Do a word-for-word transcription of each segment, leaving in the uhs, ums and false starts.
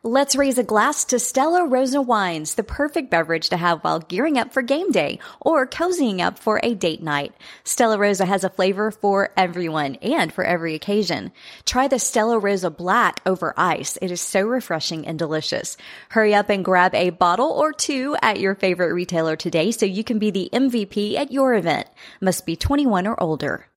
Let's raise a glass to Stella Rosa wines, the perfect beverage to have while gearing up for game day or cozying up for a date night. Stella Rosa has a flavor for everyone and for every occasion. Try the Stella Rosa Black over ice. It is so refreshing and delicious. Hurry up and grab a bottle or two at your favorite retailer today so you can be the M V P at your event. Must be twenty-one or older.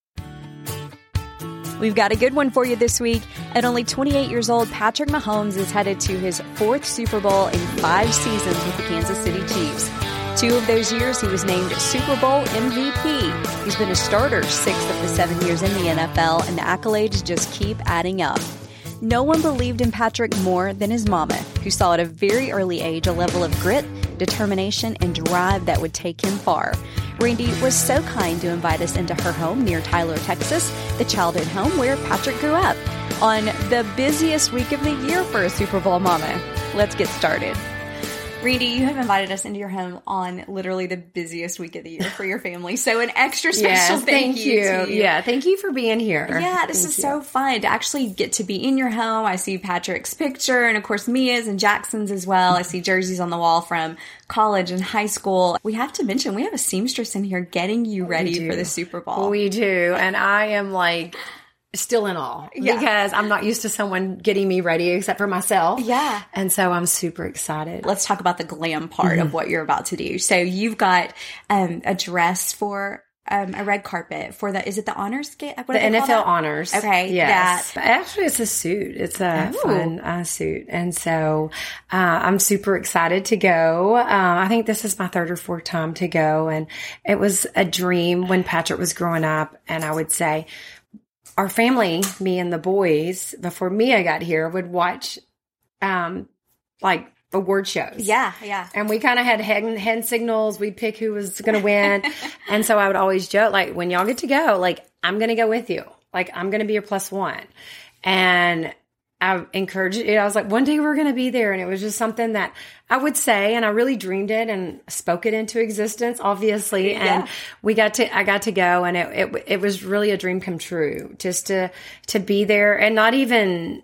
We've got a good one for you this week. At only twenty-eight years old, Patrick Mahomes is headed to his fourth Super Bowl in five seasons with the Kansas City Chiefs. Two of those years, he was named Super Bowl M V P. He's been a starter six of the seven years in the N F L, and the accolades just keep adding up. No one believed in Patrick more than his mama, who saw at a very early age a level of grit, determination, and drive that would take him far. Randy was so kind to invite us into her home near Tyler, Texas, the childhood home where Patrick grew up, on the busiest week of the year for a Super Bowl mama. Let's get started. Randy, you have invited us into your home on literally the busiest week of the year for your family. So an extra special yes, thank, thank you. you. to you. Yeah, thank you for being here. Yeah, this thank is you. so fun to actually get to be in your home. I see Patrick's picture and, of course, Mia's and Jackson's as well. I see jerseys on the wall from college and high school. We have to mention, we have a seamstress in here getting you ready for the Super Bowl. We do. And I am like... still in awe yeah. because I'm not used to someone getting me ready except for myself. Yeah. And so I'm super excited. Let's talk about the glam part mm-hmm. of what you're about to do. So you've got um, a dress for um, a red carpet for the, is it the honors? What the N F L honors. Okay. Yes. That. Actually, it's a suit. It's a Ooh. fun uh, suit. And so uh, I'm super excited to go. Uh, I think this is my third or fourth time to go. And it was a dream when Patrick was growing up. And I would say, our family, me and the boys, before Mia got here, would watch, um, like award shows. Yeah, yeah. And we kind of had hand, hand signals. We'd pick who was going to win. And so I would always joke, like, when y'all get to go, like, I'm going to go with you. Like, I'm going to be your plus one. And I encouraged it. I was like, one day we're going to be there. And it was just something that I would say, and I really dreamed it and spoke it into existence, obviously. And yeah. we got to, I got to go, and it, it, it was really a dream come true just to, to be there, and not even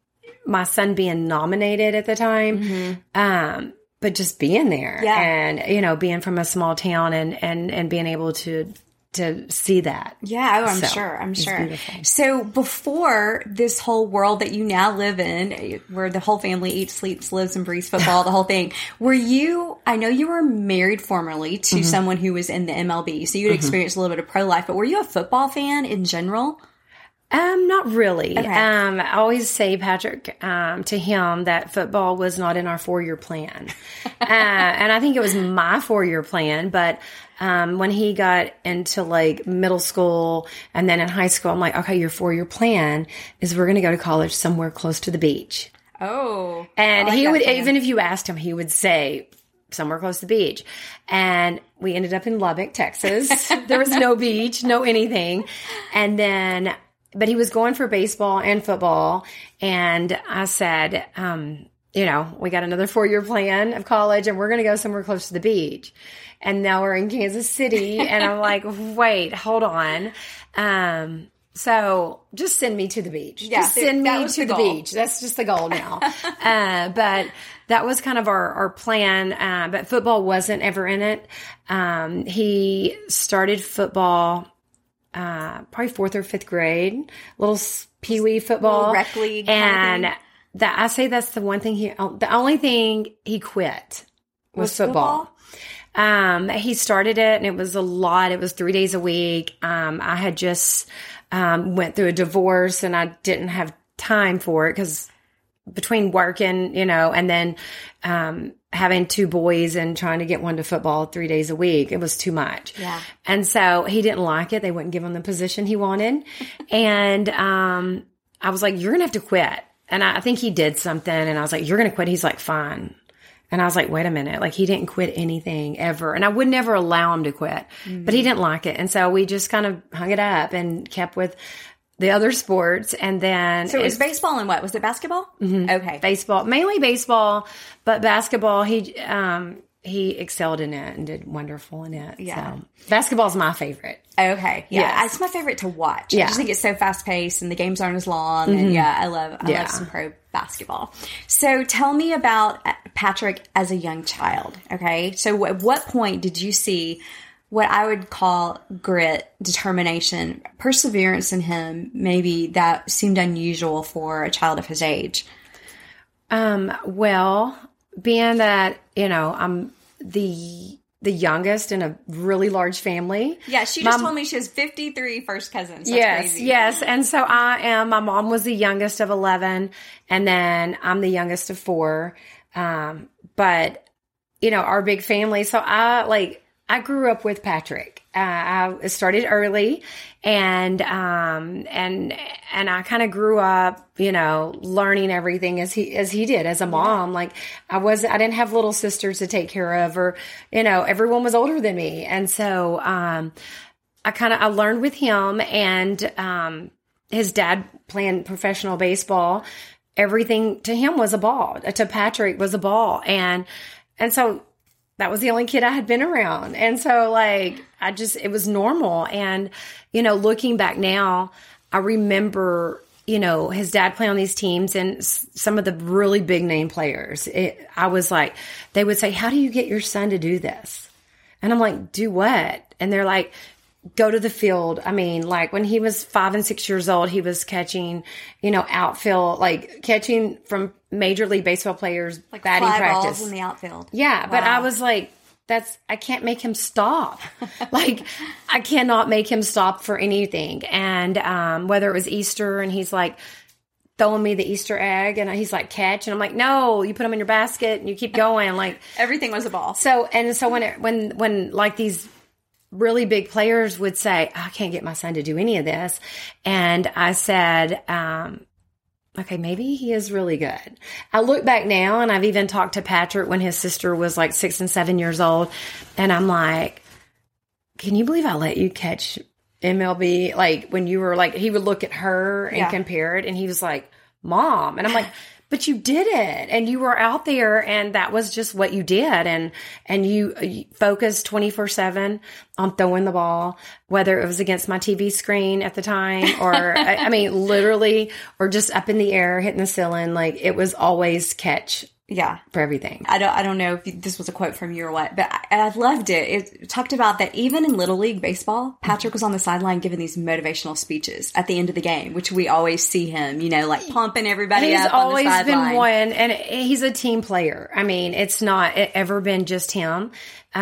my son being nominated at the time. Mm-hmm. Um, but just being there yeah. and, you know, being from a small town and, and, and being able to, to see that. Yeah, oh, I'm so, sure. I'm sure. Beautiful. So before this whole world that you now live in, where the whole family eats, sleeps, lives, and breathes football, the whole thing, were you, I know you were married formerly to mm-hmm. someone who was in the M L B, so you'd mm-hmm. experienced a little bit of pro life, but were you a football fan in general? Um, not really. Okay. Um, I always say, Patrick, um, to him that football was not in our four-year plan. uh, and I think it was my four-year plan, but, um, when he got into like middle school and then in high school, I'm like, okay, your four-year plan is we're going to go to college somewhere close to the beach. Oh. And like he would, plan. even if you asked him, he would say, somewhere close to the beach. And we ended up in Lubbock, Texas. There was no beach, no anything. And then, but he was going for baseball and football. And I said, um, you know, we got another four-year plan of college and we're going to go somewhere close to the beach. And now we're in Kansas City. And I'm like, wait, hold on. Um, so just send me to the beach. Yeah, just send me to the, the beach. That's just the goal now. uh, but that was kind of our, our plan. Uh, but football wasn't ever in it. Um, he started football Uh, probably fourth or fifth grade, little peewee football, little rec league, and kind of that I say that's the one thing he, the only thing he quit was, was football. football. Um, he started it, and it was a lot. It was three days a week. Um, I had just um went through a divorce, and I didn't have time for it because between working, you know, and then um having two boys and trying to get one to football three days a week, it was too much. Yeah. And so he didn't like it. They wouldn't give him the position he wanted. And um I was like, you're going to have to quit. And I, I think he did something. And I was like, you're going to quit? He's like, fine. And I was like, wait a minute. Like, he didn't quit anything ever. And I would never allow him to quit. Mm-hmm. But he didn't like it. And so we just kind of hung it up and kept with the other sports. And then so it was baseball and what was it, basketball? Mm-hmm. Okay, baseball, mainly baseball, but basketball. He um he excelled in it and did wonderful in it. Yeah. So, basketball's my favorite. Okay. Yeah. Yes. It's my favorite to watch. Yeah. I just think it's so fast paced and the games aren't as long. Mm-hmm. And yeah, I love, I yeah. love some pro basketball. So tell me about Patrick as a young child. Okay. So at what point did you see what I would call grit, determination, perseverance in him, maybe that seemed unusual for a child of his age? Um, well, being that, you know, I'm the the youngest in a really large family. Yeah, she just my, told me she has fifty-three first cousins. That's yes, crazy. yes. And so I am, my mom was the youngest of eleven, and then I'm the youngest of four. Um, but, you know, our big family. So I, like, I grew up with Patrick. Uh, I started early, and um, and and I kind of grew up, you know, learning everything as he as he did as a mom. Yeah. Like I was, I didn't have little sisters to take care of, or you know, everyone was older than me, and so um, I kind of I learned with him, and um, his dad playing professional baseball. Everything to him was a ball. To Patrick was a ball, and and so. That was the only kid I had been around. And so like, I just, it was normal. And, you know, looking back now, I remember, you know, his dad playing on these teams and s- some of the really big name players. It, I was like, they would say, how do you get your son to do this? And I'm like, do what? And they're like, go to the field. I mean, like when he was five and six years old, he was catching, you know, outfield, like catching from Major League Baseball players, like batting fly practice balls in the outfield. Yeah, wow. But I was like, that's I can't make him stop. Like I cannot make him stop for anything. And um, whether it was Easter and he's like throwing me the Easter egg and he's like catch, and I'm like, no, you put them in your basket and you keep going. Like everything was a ball. So and so when it, when when like these really big players would say, I can't get my son to do any of this. And I said, um, okay, maybe he is really good. I look back now and I've even talked to Patrick when his sister was like six and seven years old. And I'm like, can you believe I let you catch M L B? Like when you were like, he would look at her and yeah. compare it. And he was like, Mom. And I'm like, but you did it and you were out there and that was just what you did. And, and you, you focused twenty-four seven on throwing the ball, whether it was against my T V screen at the time or, I, I mean, literally, or just up in the air, hitting the ceiling. Like it was always catch. Yeah. For everything. I don't, I don't know if this was a quote from you or what, but I, I loved it. It talked about that even in Little League Baseball, Patrick was on the sideline giving these motivational speeches at the end of the game, which we always see him, you know, like pumping everybody he's up on the sideline. He's always been one, and he's a team player. I mean, it's not ever been just him.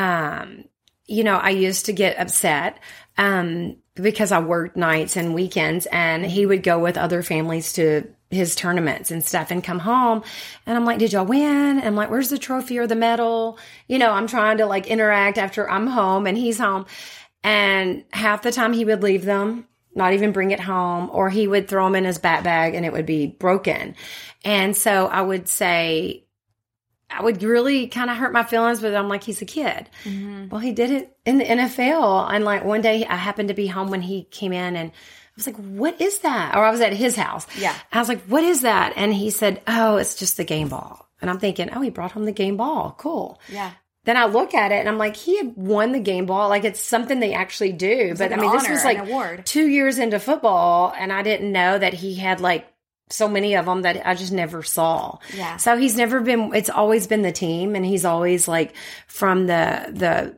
Um, you know, I used to get upset, um, because I worked nights and weekends, and he would go with other families to his tournaments and stuff and come home. And I'm like, did y'all win? And I'm like, where's the trophy or the medal? You know, I'm trying to like interact after I'm home and he's home. And half the time he would leave them, not even bring it home, or he would throw them in his bat bag and it would be broken. And so I would say, I would really kind of hurt my feelings, but I'm like, he's a kid. Mm-hmm. Well, he did it in the N F L. And like one day I happened to be home when he came in and I was like, what is that? Or I was at his house. Yeah. I was like, what is that? And he said, oh, it's just the game ball. And I'm thinking, oh, he brought home the game ball. Cool. Yeah. Then I look at it and I'm like, he had won the game ball. Like it's something they actually do. But like I mean, this was like award. two years into football and I didn't know that he had like so many of them that I just never saw. Yeah. So he's never been, it's always been the team. And he's always like from the, the,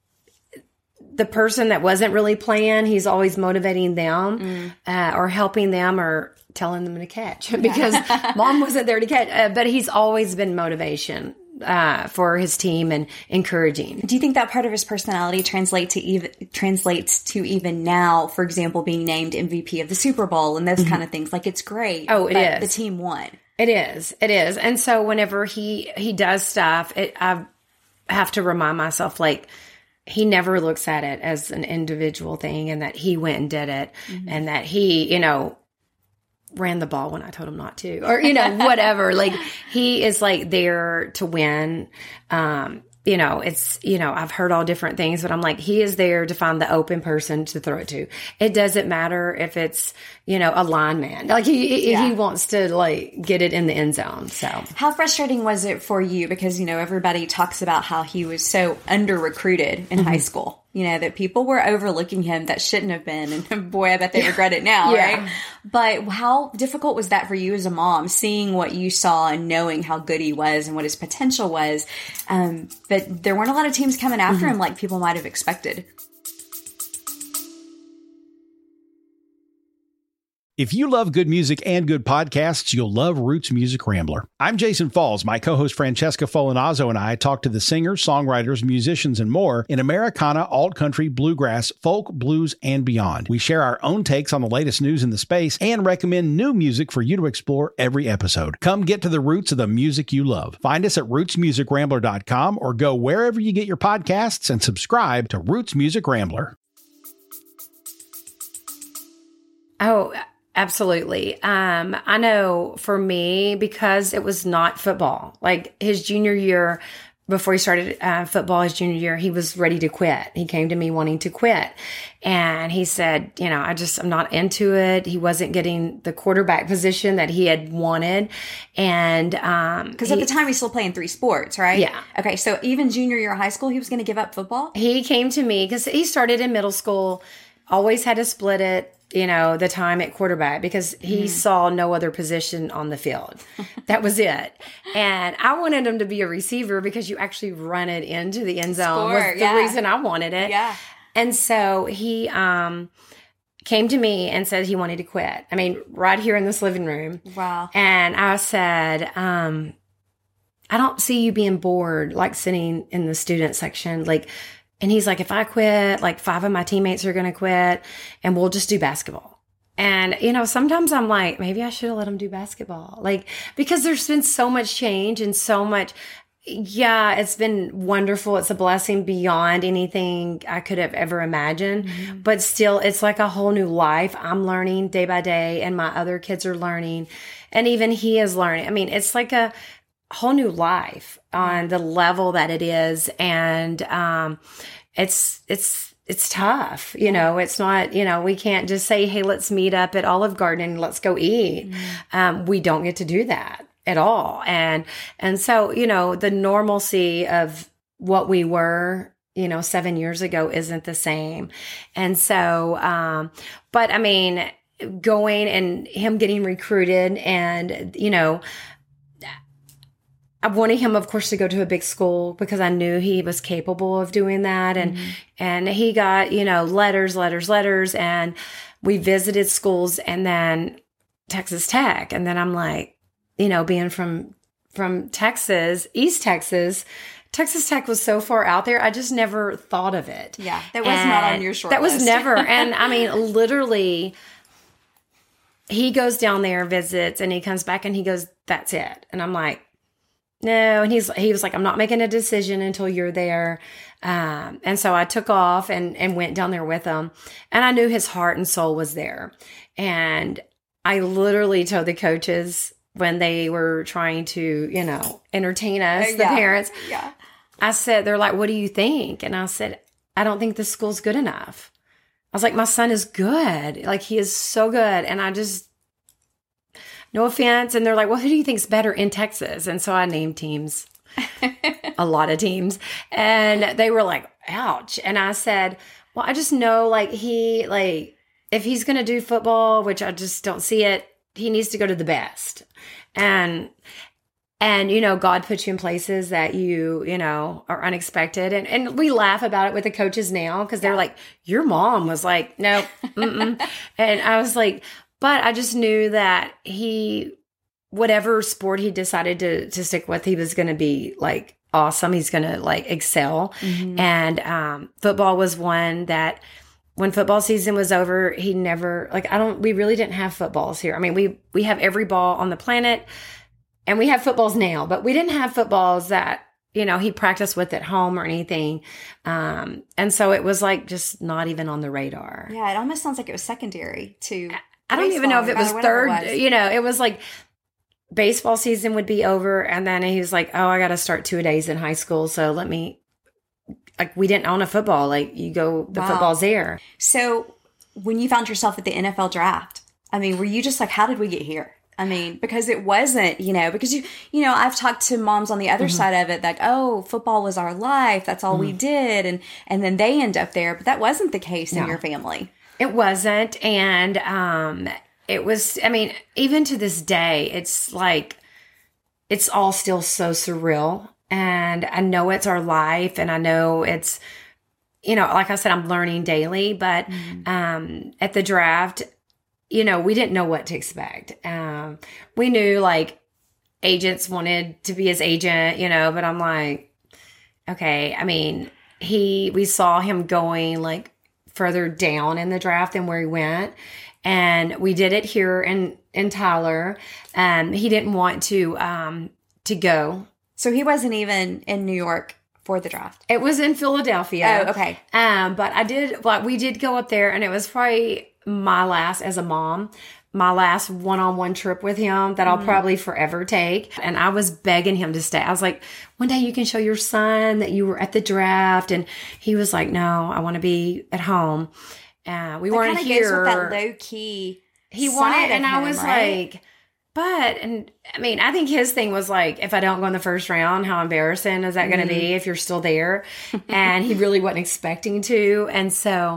the person that wasn't really playing, he's always motivating them, mm. uh, or helping them or telling them to catch because mom wasn't there to catch. Uh, but he's always been motivation, uh, for his team and encouraging. Do you think that part of his personality translates to even, translates to even now, for example, being named M V P of the Super Bowl and those mm-hmm. kind of things? Like it's great. Oh, it but is. The team won. It is. It is. And so whenever he, he does stuff, it, I have to remind myself like, he never looks at it as an individual thing and that he went and did it mm-hmm. and that he, you know, ran the ball when I told him not to or, you know, whatever. Like he is like there to win. Um, you know, it's, you know, I've heard all different things, but I'm like, he is there to find the open person to throw it to. It doesn't matter if it's, you know, a lineman. Like he, yeah. he wants to like get it in the end zone. So how frustrating was it for you? Because, you know, everybody talks about how he was so under recruited in mm-hmm. high school. You know, that people were overlooking him that shouldn't have been. And boy, I bet they regret it now, yeah. right? But how difficult was that for you as a mom, seeing what you saw and knowing how good he was and what his potential was? Um, but there weren't a lot of teams coming after mm-hmm. him like people might have expected. If you love good music and good podcasts, you'll love Roots Music Rambler. I'm Jason Falls. My co-host Francesca Folinazzo and I talk to the singers, songwriters, musicians, and more in Americana, alt-country, bluegrass, folk, blues, and beyond. We share our own takes on the latest news in the space and recommend new music for you to explore every episode. Come get to the roots of the music you love. Find us at roots music rambler dot com or go wherever you get your podcasts and subscribe to Roots Music Rambler. Oh, absolutely. Um, I know for me, because it was not football, like his junior year, before he started uh, football, his junior year, he was ready to quit. He came to me wanting to quit. And he said, you know, I just, I'm not into it. He wasn't getting the quarterback position that he had wanted. And, um, because at the time he's still playing three sports, right? Yeah. Okay. So even junior year of high school, he was going to give up football? He came to me because he started in middle school, always had to split it. You know, the time at quarterback because he mm. saw no other position on the field. That was it. And I wanted him to be a receiver because you actually run it into the end zone. Score, was the yeah. reason I wanted it. Yeah. And so he um, came to me and said he wanted to quit. I mean, right here in this living room. Wow. And I said, um, I don't see you being bored, like sitting in the student section, like. And he's like, if I quit, like five of my teammates are going to quit and we'll just do basketball. And, you know, sometimes I'm like, maybe I should have let him do basketball. Like, because there's been so much change and so much. Yeah, it's been wonderful. It's a blessing beyond anything I could have ever imagined. Mm-hmm. But still, it's like a whole new life. I'm learning day by day and my other kids are learning. And even he is learning. I mean, it's like a whole new life on the level that it is. And, um, it's, it's, it's tough, you know, it's not, you know, we can't just say, hey, let's meet up at Olive Garden and let's go eat. Mm-hmm. Um, we don't get to do that at all. And, and so, you know, the normalcy of what we were, you know, seven years ago isn't the same. And so, um, but I mean, going and him getting recruited and, you know, I wanted him, of course, to go to a big school because I knew he was capable of doing that. And, mm-hmm. and he got, you know, letters, letters, letters. And we visited schools and then Texas Tech. And then I'm like, you know, being from, from Texas, East Texas, Texas Tech was so far out there. I just never thought of it. Yeah. That was and not on your short that list. That was never. And I mean, literally, he goes down there, visits, and he comes back and he goes, that's it. And I'm like, no. And he's, he was like, I'm not making a decision until you're there. Um, and so I took off and, and went down there with him, and I knew his heart and soul was there. And I literally told the coaches when they were trying to, you know, entertain us, the yeah. parents, yeah. I said, they're like, what do you think? And I said, I don't think this school's good enough. I was like, my son is good. Like, he is so good. And I just, no offense. And they're like, well, who do you think's better in Texas? And so I named teams, a lot of teams. And they were like, ouch. And I said, well, I just know like he, like, if he's going to do football, which I just don't see it, he needs to go to the best. And, and, you know, God puts you in places that you, you know, are unexpected. And, and we laugh about it with the coaches now because they're like, your mom was like, no, mm-mm. And I was like, but I just knew that he, whatever sport he decided to, to stick with, he was going to be like awesome. He's going to like excel. Mm-hmm. And um, football was one that when football season was over, he never, like, I don't, we really didn't have footballs here. I mean, we, we have every ball on the planet and we have footballs now, but we didn't have footballs that, you know, he practiced with at home or anything. Um, and so it was like just not even on the radar. Yeah. It almost sounds like it was secondary to I don't even know if it was third, it was. you know, it was like baseball season would be over. And then he was like, oh, I got to start two a days in high school. So let me, like, we didn't own a football. Like, you go, the Wow. football's there. So when you found yourself at the N F L draft, I mean, were you just like, how did we get here? I mean, because it wasn't, you know, because you, you know, I've talked to moms on the other mm-hmm. side of it, like, oh, football was our life. That's all mm-hmm. we did. And, and then they end up there, but that wasn't the case no. in your family. It wasn't. And, um, it was, I mean, even to this day, it's like, it's all still so surreal. And I know it's our life, and I know it's, you know, like I said, I'm learning daily, but, mm-hmm. um, at the draft, you know, we didn't know what to expect. Um, we knew like agents wanted to be his agent, you know, but I'm like, okay. I mean, he, we saw him going like further down in the draft than where he went. And we did it here in, in Tyler. Um, he didn't want to, um, to go. So he wasn't even in New York for the draft. It was in Philadelphia. Oh, okay. Um, but I did, like, we did go up there, and it was probably my last as a mom, my last one-on-one trip with him that I'll mm. probably forever take. And I was begging him to stay. I was like, one day you can show your son that you were at the draft. And he was like, no, I want to be at home. Uh, we that weren't here. Goes with that low key. He wanted, and him, I was right? like, but, and I mean, I think his thing was like, if I don't go in the first round, how embarrassing is that going to mm. be if you're still there? And he really wasn't expecting to. And so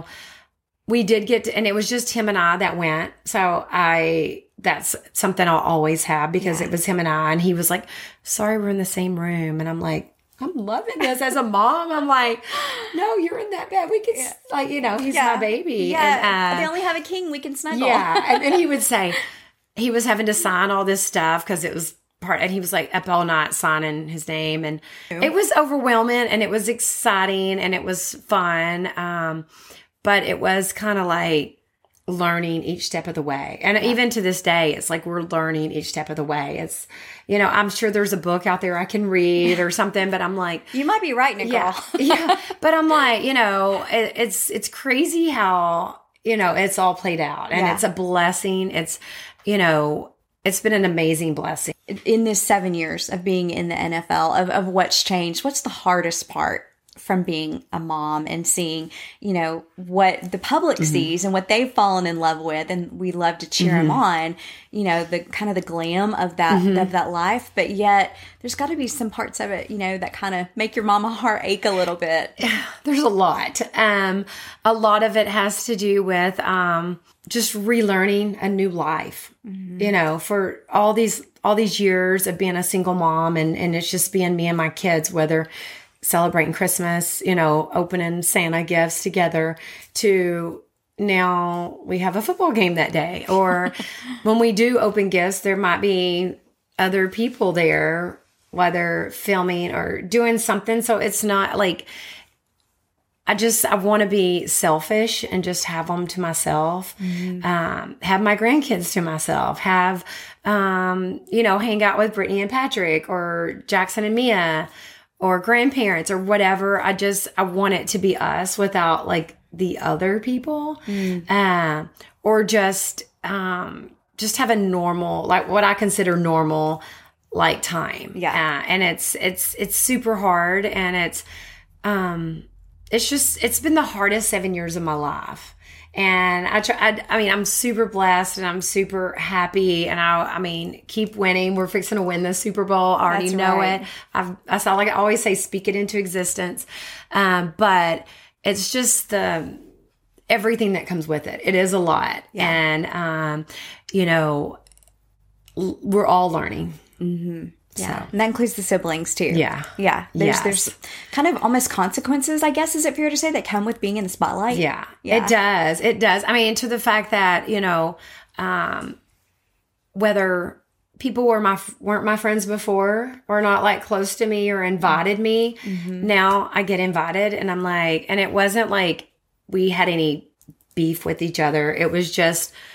we did get to, and it was just him and I that went. So I, that's something I'll always have, because yeah. it was him and I, and he was like, sorry, we're in the same room. And I'm like, I'm loving this as a mom. I'm like, no, you're in that bed. We can, yeah. like, you know, he's yeah. my baby. Yeah. And, uh, they only have a king. We can snuggle. Yeah. And then he would say, he was having to sign all this stuff because it was part, and he was like up all night signing his name. And Ew. It was overwhelming, and it was exciting, and it was fun. Um, but it was kind of like learning each step of the way. And yeah. even to this day, it's like we're learning each step of the way. It's, you know, I'm sure there's a book out there I can read or something, but I'm like, you might be right, Nicole. Yeah. yeah. But I'm like, you know, it, it's, it's crazy how, you know, it's all played out, and yeah. it's a blessing. It's, you know, it's been an amazing blessing. In this seven years of being in the N F L, of, of what's changed, what's the hardest part from being a mom and seeing, you know, what the public mm-hmm. sees and what they've fallen in love with, and we love to cheer mm-hmm. them on, you know, the kind of the glam of that, mm-hmm. of that life. But yet there's got to be some parts of it, you know, that kind of make your mama heart ache a little bit. There's a lot. Um, a lot of it has to do with, um, just relearning a new life, mm-hmm. you know, for all these, all these years of being a single mom, and, and it's just being me and my kids, whether celebrating Christmas, you know, opening Santa gifts together, to now we have a football game that day. Or when we do open gifts, there might be other people there, whether filming or doing something. So it's not like, I just, I want to be selfish and just have them to myself, mm-hmm. um, have my grandkids to myself, have, um, you know, hang out with Brittany and Patrick, or Jackson and Mia, or grandparents, or whatever. I just, I want it to be us without like the other people, mm. uh, or just, um, just have a normal, like what I consider normal, like time. Yeah. Uh, and it's, it's, it's super hard, and it's, um, it's just, it's been the hardest seven years of my life. And I try, I, I mean, I'm super blessed, and I'm super happy, and I, I mean, keep winning. We're fixing to win the Super Bowl. I already That's know right. it. I've, I sound like I always say, speak it into existence. Um, but it's just the, everything that comes with it. It is a lot. Yeah. And, um, you know, l- we're all learning. Mm-hmm. Yeah. So. And that includes the siblings too. Yeah. Yeah. There's yes. there's kind of almost consequences, I guess, is it fair to say, that come with being in the spotlight? Yeah. yeah. It does. It does. I mean, to the fact that, you know, um, whether people were my, weren't my friends before, or not like close to me or invited me, mm-hmm. now I get invited, and I'm like, and it wasn't like we had any beef with each other. It was just,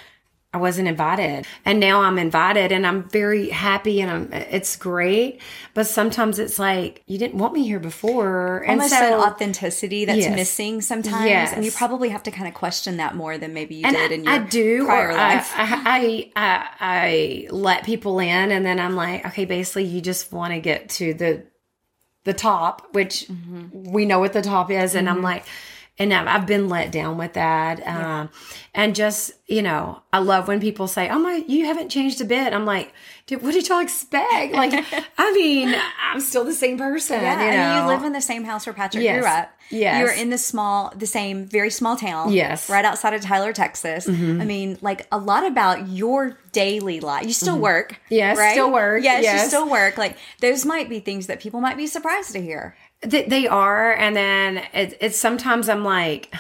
I wasn't invited. And now I'm invited and I'm very happy and I'm, it's great. But sometimes it's like, you didn't want me here before. And Almost so, an authenticity that's yes. missing sometimes. Yes. And you probably have to kind of question that more than maybe you and did I, in your I do, prior or life. I, I, I, I let people in and then I'm like, okay, basically you just want to get to the, the top, which mm-hmm. we know what the top is. And mm-hmm. I'm like, and I've been let down with that. Yeah. Um, and just, you know, I love when people say, oh my, you haven't changed a bit. I'm like, dude, what did y'all expect? Like, I mean, I'm still the same person. Yeah, you know? and you live in the same house where Patrick yes. grew up. Yes. You're in the small, the same, very small town. Yes. Right outside of Tyler, Texas. Mm-hmm. I mean, like a lot about your daily life. You still mm-hmm. work. Yes, right? still work. Yes, yes, you still work. Like those might be things that people might be surprised to hear. They, they are. And then it, it's sometimes I'm like,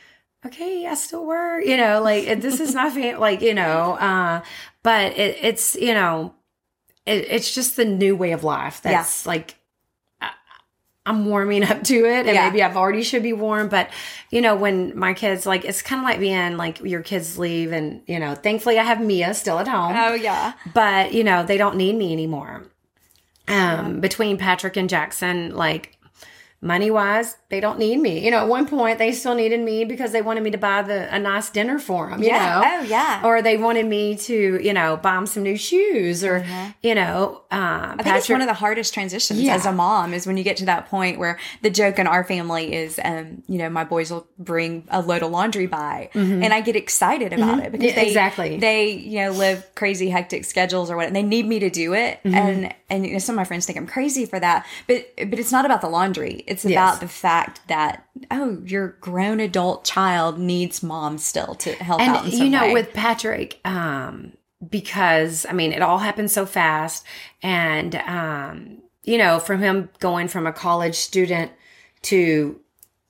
okay, I still work, you know, like this is my family, like, you know, uh, but it, it's, you know, it, it's just the new way of life. That's yeah. like, I, I'm warming up to it and yeah. maybe I've already should be warm, but you know, when my kids, like, it's kind of like being like your kids leave and, you know, thankfully I have Mia still at home. Oh yeah. But you know, they don't need me anymore. Um, yeah. Between Patrick and Jackson, like, money wise, they don't need me. You know, at one point they still needed me because they wanted me to buy the a nice dinner for them, you yeah. know? Oh, yeah. Or they wanted me to, you know, buy them some new shoes or, mm-hmm. you know, uh, I Patrick, think it's one of the hardest transitions yeah. as a mom is when you get to that point where the joke in our family is, um, you know, my boys will bring a load of laundry by mm-hmm. and I get excited about mm-hmm. it because yeah, they, exactly. they, you know, live crazy hectic schedules or what, and they need me to do it. Mm-hmm. And, and you know, some of my friends think I'm crazy for that, but, but it's not about the laundry. It's about yes. the fact that, oh, your grown adult child needs mom still to help and, out in some you know, way. with Patrick, um, because, I mean, it all happened so fast. And, um, you know, from him going from a college student to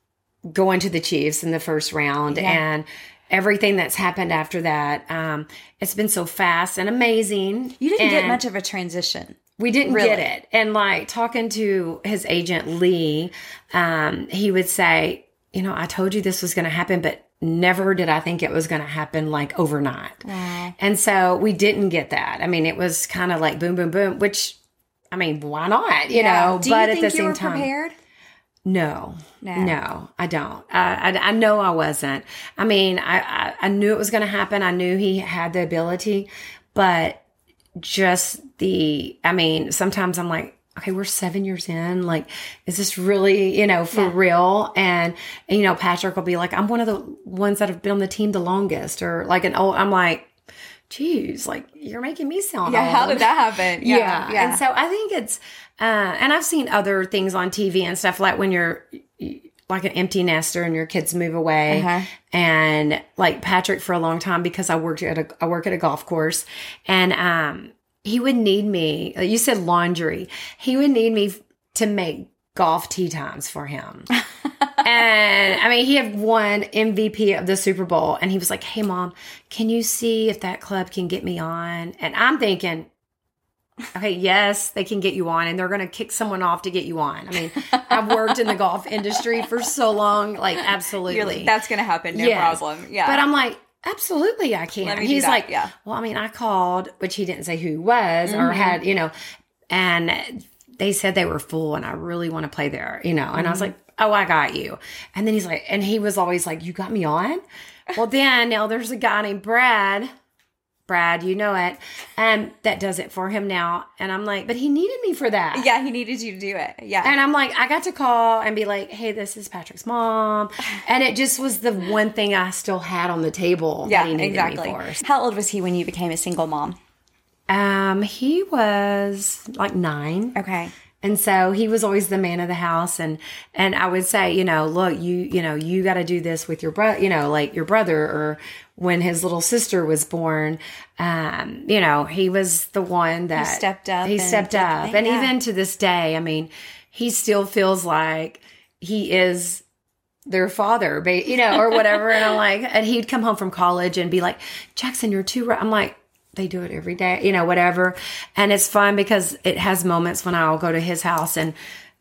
going to the Chiefs in the first round yeah. and everything that's happened after that, um, it's been so fast and amazing. You didn't and get much of a transition. We didn't really. get it. And like talking to his agent, Lee, um, he would say, you know, I told you this was going to happen, but never did I think it was going to happen like overnight. Wow. And so we didn't get that. I mean, it was kind of like boom, boom, boom, which, I mean, why not? You yeah. know, Do but you at think the you same were time. Prepared? No, no, no, I don't. I, I, I know I wasn't. I mean, I, I, I knew it was going to happen. I knew he had the ability, but just the, I mean, sometimes I'm like, okay, we're seven years in. Like, is this really, you know, for yeah. real? And, and, you know, Patrick will be like, I'm one of the ones that have been on the team the longest, or like an old, I'm like, geez, like you're making me sound yeah. old. How did that happen? Yeah. Yeah. yeah. And so I think it's, uh, and I've seen other things on T V and stuff like when you're like an empty nester and your kids move away. Uh-huh. And like Patrick for a long time, because I worked at a, I work at a golf course, and, um, he would need me, you said laundry. He would need me to make golf tee times for him. And I mean, he had won M V P of the Super Bowl, and he was like, hey mom, can you see if that club can get me on? And I'm thinking, okay, yes, they can get you on, and they're going to kick someone off to get you on. I mean, I've worked in the golf industry for so long, like absolutely. Like, that's going to happen, no yes. problem. Yeah. But I'm like, absolutely I can. He's that, like, yeah. well, I mean, I called, which he didn't say who he was mm-hmm. or had, you know, and they said they were full and I really want to play there, you know, and mm-hmm. I was like, oh, I got you. And then he's like, and he was always like, you got me on? Well, then now there's a guy named Brad. Brad, you know it. And that does it for him now. And I'm like, but he needed me for that. Yeah, he needed you to do it. Yeah. And I'm like, I got to call and be like, hey, this is Patrick's mom. And it just was the one thing I still had on the table yeah, that he needed exactly. me for. How old was he when you became a single mom? Um, he was like nine. Okay. And so he was always the man of the house. And, and I would say, you know, look, you, you know, you got to do this with your brother, you know, like your brother, or when his little sister was born, um, you know, he was the one that he stepped up. He stepped up. And yeah. even to this day, I mean, he still feels like he is their father, you know, or whatever. And I'm like, and he'd come home from college and be like, Jackson, you're too right. I'm like, they do it every day, you know, whatever. And it's fun because it has moments when I'll go to his house and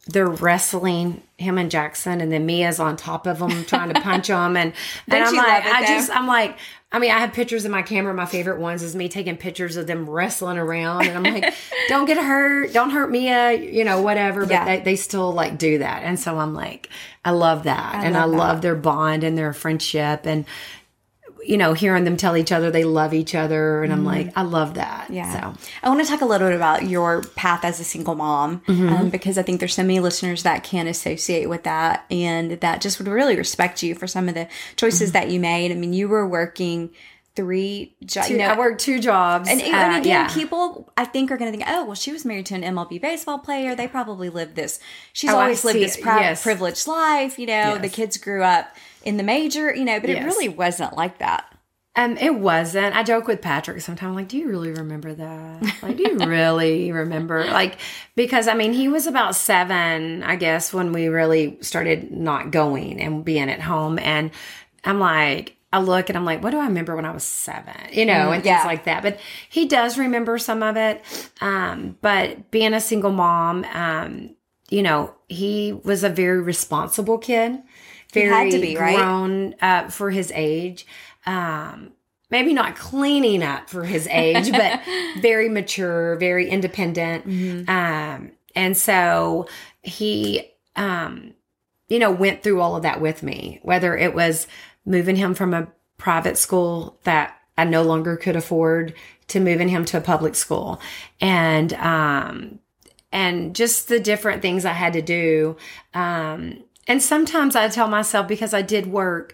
they're wrestling him and Jackson, and then Mia's on top of him trying to punch him, and and Don't I'm you like, love it, I though? just, I'm like, I mean, I have pictures in my camera. My favorite ones is me taking pictures of them wrestling around, and I'm like, don't get hurt, don't hurt Mia, you know, whatever. But Yeah. they, they still like do that, and so I'm like, I love that, I and love I that. love their bond and their friendship, and you know, hearing them tell each other they love each other, and I'm like, I love that. Mm-hmm. Yeah. So. I want to talk a little bit about your path as a single mom, Mm-hmm. um, because I think there's so many listeners that can associate with that and that just would really respect you for some of the choices Mm-hmm. that you made. I mean, you were working three jobs. Two, You know, I worked two jobs. and, and uh, again, yeah. people I think are going to think, oh, well, she was married to an M L B baseball player. They probably lived this. She's Oh, I always lived see. this pri- Yes. privileged life. You know, Yes. the kids grew up in the major. You know, but it Yes. really wasn't like that. Um, it wasn't. I joke with Patrick sometimes, like, do you really remember that? Like, do you really remember? Like, because I mean, he was about seven, I guess, when we really started not going and being at home. And I'm like, I look and I'm like, what do I remember when I was seven? You know, and yeah. things like that. But he does remember some of it. Um, but being a single mom, um, you know, he was a very responsible kid. Very had to be, right? grown uh, for his age. Um, maybe not cleaning up for his age, but very mature, very independent. Mm-hmm. Um, and so he, um, you know, went through all of that with me, whether it was moving him from a private school that I no longer could afford to moving him to a public school. And, um, and just the different things I had to do. Um, and sometimes I tell myself, because I did work,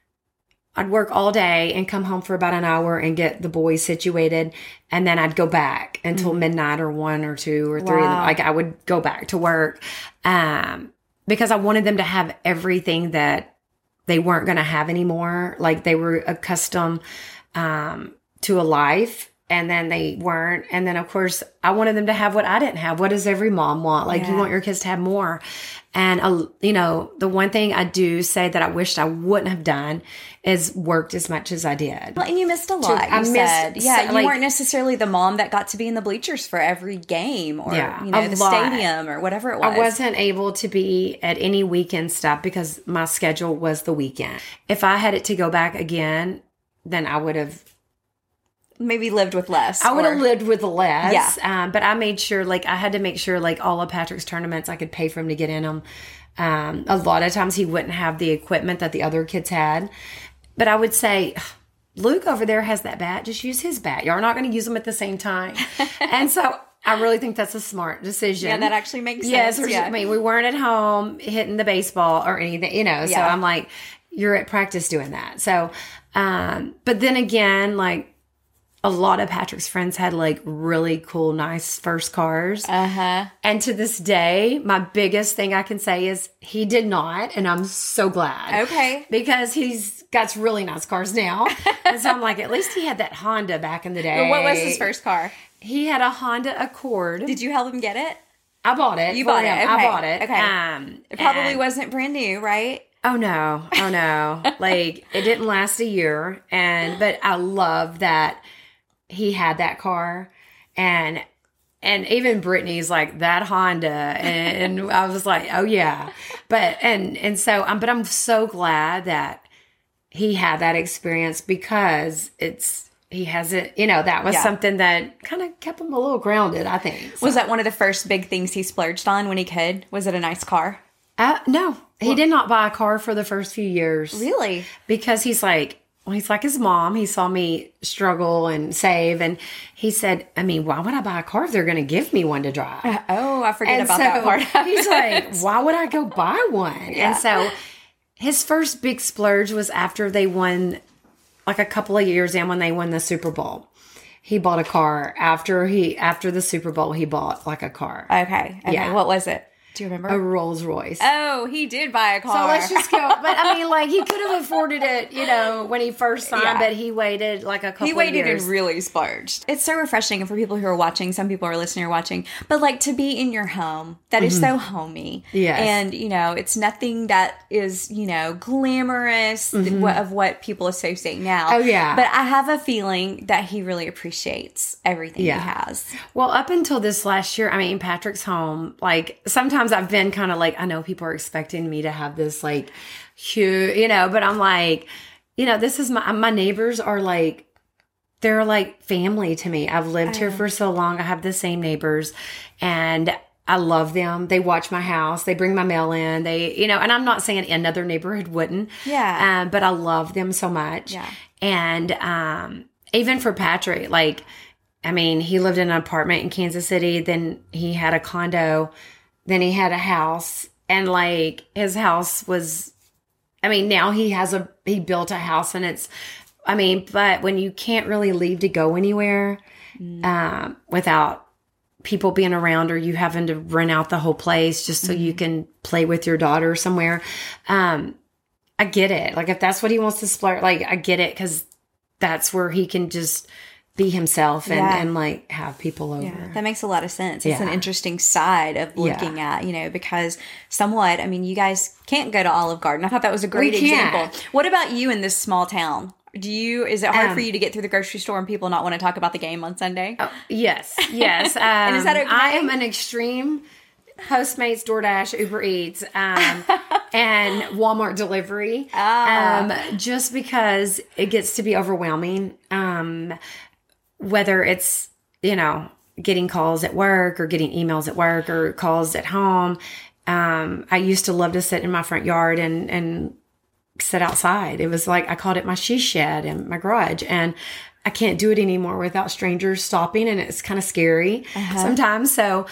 I'd work all day and come home for about an hour and get the boys situated. And then I'd go back until midnight or one or two or three. Wow. Like I would go back to work, um, because I wanted them to have everything that they weren't going to have anymore. Like they were accustomed, um, to a life, and then they weren't. And then of course I wanted them to have what I didn't have. What does every mom want? Like you Yeah. want your kids to have more. And, uh, you know, the one thing I do say that I wished I wouldn't have done is worked as much as I did. Well, and you missed a lot. I you missed said, yeah, so, you like- weren't necessarily the mom that got to be in the bleachers for every game or Yeah, you know a the lot. stadium or whatever it was. I wasn't able to be at any weekend stuff because my schedule was the weekend. If I had it to go back again, then I would have Maybe lived with less. I would have or- lived with less. Yeah. Um, but I made sure, like, I had to make sure, like, all of Patrick's tournaments, I could pay for him to get in them. Um, a lot of times he wouldn't have the equipment that the other kids had. But I would say, Luke over there has that bat. Just use his bat. Y'all are not going to use them at the same time. And so I really think that's a smart decision. Yeah, that actually makes Yes, sense. or- Yeah. I mean, we weren't at home hitting the baseball or anything, you know. So Yeah. I'm like, you're at practice doing that. So, um, but then again, like, a lot of Patrick's friends had like really cool, nice first cars. Uh-huh. And to this day, my biggest thing I can say is he did not. And I'm so glad. Okay. Because he's got really nice cars now. And so I'm like, at least he had that Honda back in the day. Well, what was his first car? He had a Honda Accord. Did you help him get it? I bought it. You for bought it. him. Okay. I bought it. Okay. Um, It probably and- wasn't brand new, right? Oh no. Oh no. Like it didn't last a year. And, but I love that he had that car, and and even Brittany's like that Honda, and, and I was like, oh yeah, but and and so um, but I'm so glad that he had that experience because it's he has it, you know, that was Yeah. something that kind of kept him a little grounded, I think. So, Was that one of the first big things he splurged on when he could? Was it a nice car? uh, no, he did not buy a car for the first few years. Really? Because he's like, well, he's like his mom. He saw me struggle and save. And he said, I mean, why would I buy a car if they're going to give me one to drive? Oh, I forget And about so that part. he's like, why would I go buy one? Yeah. And so his first big splurge was after they won, like a couple of years in when they won the Super Bowl. He bought a car after he, after the Super Bowl, he bought like a car, Okay. Okay. Yeah. What was it? Do you remember? a Rolls Royce. Oh, he did buy a car. So let's just go. But I mean, like he could have afforded it, you know, when he first signed, Yeah. but he waited like a couple He waited of years. and really splurged. It's so refreshing for people who are watching. Some people are listening or watching, but like to be in your home that is so homey. Yes. And, you know, it's nothing that is, you know, glamorous th- what- of what people associate now. Oh, yeah. But I have a feeling that he really appreciates everything Yeah. he has. Well, up until this last year, I mean, Patrick's home, like sometimes sometimes I've been kind of like, I know people are expecting me to have this like huge, you know, but I'm like, you know, this is my, my neighbors are like, they're like family to me. I've lived here for so long. I have the same neighbors and I love them. They watch my house. They bring my mail in. They, you know, and I'm not saying another neighborhood wouldn't. Yeah. Um, but I love them so much. Yeah. And um, even for Patrick, like, I mean, he lived in an apartment in Kansas City. Then he had a condo. Then he had a house. And like his house was, I mean, now he has a, he built a house and it's, I mean, but when you can't really leave to go anywhere mm. um, without people being around or you having to rent out the whole place just so mm. you can play with your daughter somewhere, um, I get it. Like if that's what he wants to splurge, like I get it because that's where he can just be himself and, yeah. and like have people over. Yeah, that makes a lot of sense. It's yeah. an interesting side of looking yeah. at, you know, because somewhat, I mean, you guys can't go to Olive Garden. I thought that was a great we example. Can't. What about you in this small town? Do you, is it hard um, for you to get through the grocery store and people not want to talk about the game on Sunday? Oh, yes, yes. Um, and is that okay? I am an extreme Postmates, DoorDash, Uber Eats, um, and Walmart delivery. Ah. Um, just because it gets to be overwhelming. Um, whether it's, you know, getting calls at work or getting emails at work or calls at home. Um, I used to love to sit in my front yard and, and sit outside. It was like, I called it my she shed and my garage. And I can't do it anymore without strangers stopping. And it's kind of scary uh-huh. sometimes. So,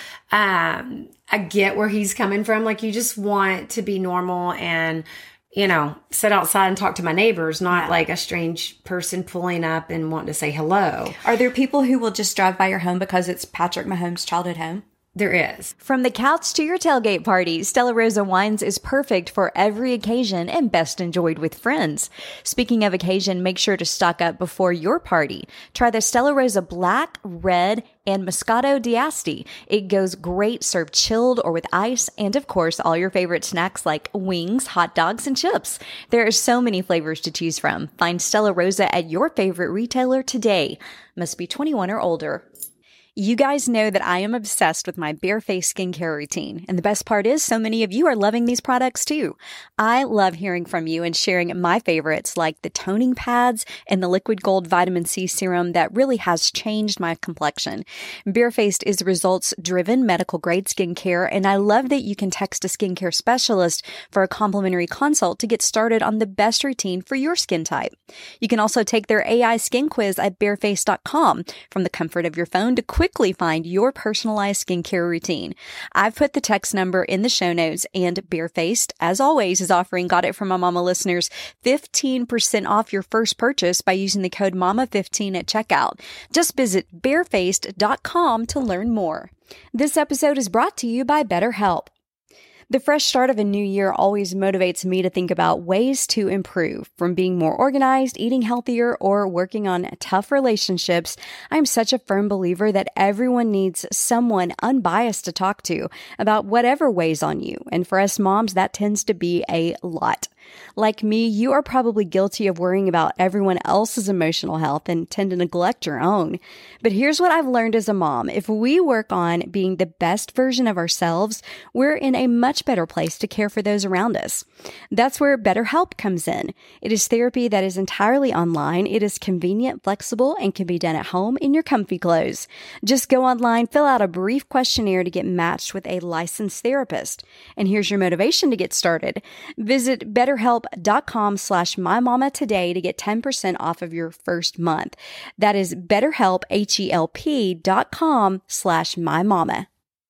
um, I get where he's coming from. Like you just want to be normal and, you know, sit outside and talk to my neighbors, not yeah. like a strange person pulling up and wanting to say hello. Are there people who will just drive by your home because it's Patrick Mahomes' childhood home? There is. From the couch to your tailgate party, Stella Rosa Wines is perfect for every occasion and best enjoyed with friends. Speaking of occasion, make sure to stock up before your party. Try the Stella Rosa Black, Red, and Moscato d'Asti. It goes great served chilled or with ice, and of course, all your favorite snacks like wings, hot dogs, and chips. There are so many flavors to choose from. Find Stella Rosa at your favorite retailer today. Must be twenty-one or older. You guys know that I am obsessed with my Bareface skincare routine. And the best part is so many of you are loving these products too. I love hearing from you and sharing my favorites like the toning pads and the liquid gold vitamin C serum that really has changed my complexion. Barefaced is results-driven medical grade skincare, and I love that you can text a skincare specialist for a complimentary consult to get started on the best routine for your skin type. You can also take their A I skin quiz at bareface dot com from the comfort of your phone to quickly find your personalized skincare routine. I've put the text number in the show notes, and Barefaced, as always, is offering Got It From My Mama listeners fifteen percent off your first purchase by using the code mama fifteen at checkout. Just visit barefaced dot com to learn more. This episode is brought to you by BetterHelp. The fresh start of a new year always motivates me to think about ways to improve. From being more organized, eating healthier, or working on tough relationships, I'm such a firm believer that everyone needs someone unbiased to talk to about whatever weighs on you. And for us moms, that tends to be a lot. Like me, you are probably guilty of worrying about everyone else's emotional health and tend to neglect your own. But here's what I've learned as a mom. If we work on being the best version of ourselves, we're in a much better place to care for those around us. That's where BetterHelp comes in. It is therapy that is entirely online. It is convenient, flexible, and can be done at home in your comfy clothes. Just go online, fill out a brief questionnaire to get matched with a licensed therapist. And here's your motivation to get started. Visit BetterHelp dot com slash my mama today to get ten percent off of your first month. That is BetterHelp, H E L P dot com slash my mama.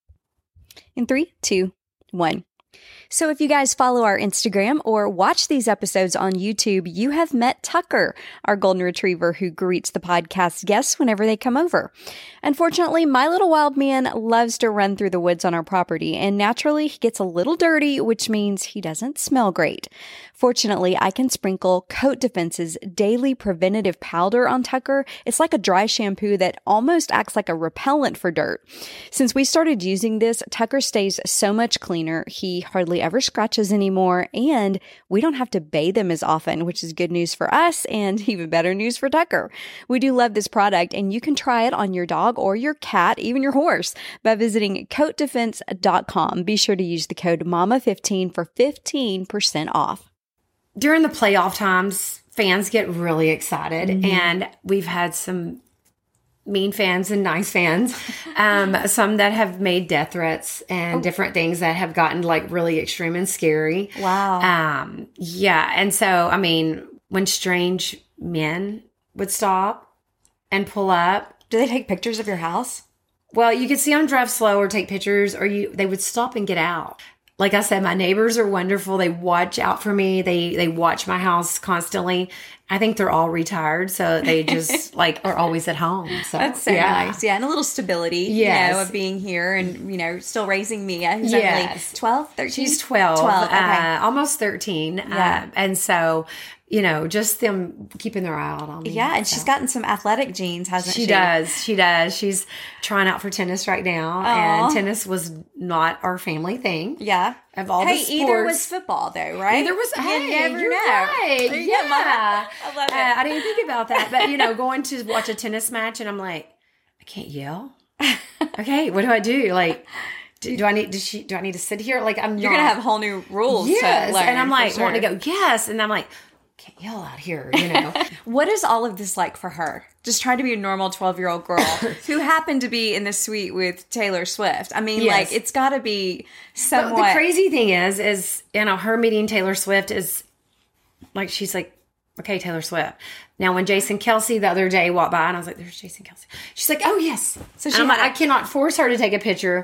In three, two, one. So if you guys follow our Instagram or watch these episodes on YouTube, you have met Tucker, our golden retriever who greets the podcast guests whenever they come over. Unfortunately, my little wild man loves to run through the woods on our property, and naturally he gets a little dirty, which means he doesn't smell great. Fortunately, I can sprinkle Coat Defense's daily preventative powder on Tucker. It's like a dry shampoo that almost acts like a repellent for dirt. Since we started using this, Tucker stays so much cleaner. He hardly ever scratches anymore, and we don't have to bathe him as often, which is good news for us and even better news for Tucker. We do love this product, and you can try it on your dog or your cat, even your horse, by visiting coat defense dot com. Be sure to use the code mama fifteen for fifteen percent off. During the playoff times, fans get really excited, mm-hmm. and we've had some mean fans and nice fans, um, some that have made death threats and oh. different things that have gotten like really extreme and scary. Wow. Um, yeah. And so, I mean, when strange men would stop and pull up. Do they take pictures of your house? Well, you could see them drive slow or take pictures, or you they would stop and get out. Like I said, my neighbors are wonderful. They watch out for me. They they watch my house constantly. I think they're all retired, so they just like are always at home. So that's so yeah. nice. Yeah, and a little stability, yes. you know, of being here and, you know, still raising Mia, who's yes. only twelve, thirteen? She's twelve. twelve, okay. uh, almost thirteen. Yeah. Uh, and so, you know, just them keeping their eye out on me. Yeah, and so. she's gotten some athletic genes, hasn't she? She does. She does. She's trying out for tennis right now. Aww. And tennis was not our family thing. Yeah. Of all hey, the sports. either was football, though, right? Either was, hey, you never you're know. right. You Yeah. go, Mama. I love it. Uh, I didn't think about that. But, you know, going to watch a tennis match and I'm like, I can't yell. Okay, what do I do? Like, do, do I need does she do I need to sit here? Like I'm You're not, gonna have whole new rules. Yes. To learn, and I'm like sure. wanting to go, yes. And I'm like, can't yell out here, you know. What is all of this like for her? Just trying to be a normal twelve-year-old girl who happened to be in the suite with Taylor Swift. I mean, yes. like, it's got to be somewhat... But the crazy thing is, is, you know, her meeting Taylor Swift is, like, she's like, okay, Taylor Swift. Now, when Jason Kelce the other day walked by, and I was like, there's Jason Kelce. She's like, oh, yes. So she and I'm like, I cannot force her to take a picture.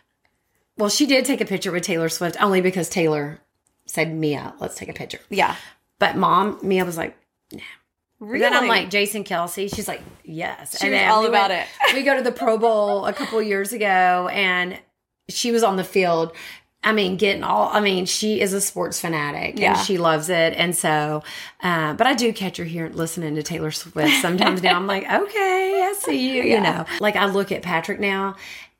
Well, she did take a picture with Taylor Swift, only because Taylor said, Mia, let's take a picture. Yeah. But Mom, Mia was like, nah. Really? Then I'm like, Jason Kelce. She's like, yes. She and was all we about went, it. We go to the Pro Bowl a couple years ago, and she was on the field. I mean, getting all, I mean, she is a sports fanatic, yeah. and she loves it. And so, uh, but I do catch her here listening to Taylor Swift sometimes now. I'm like, okay, I see you, yeah. you know. Like, I look at Patrick now,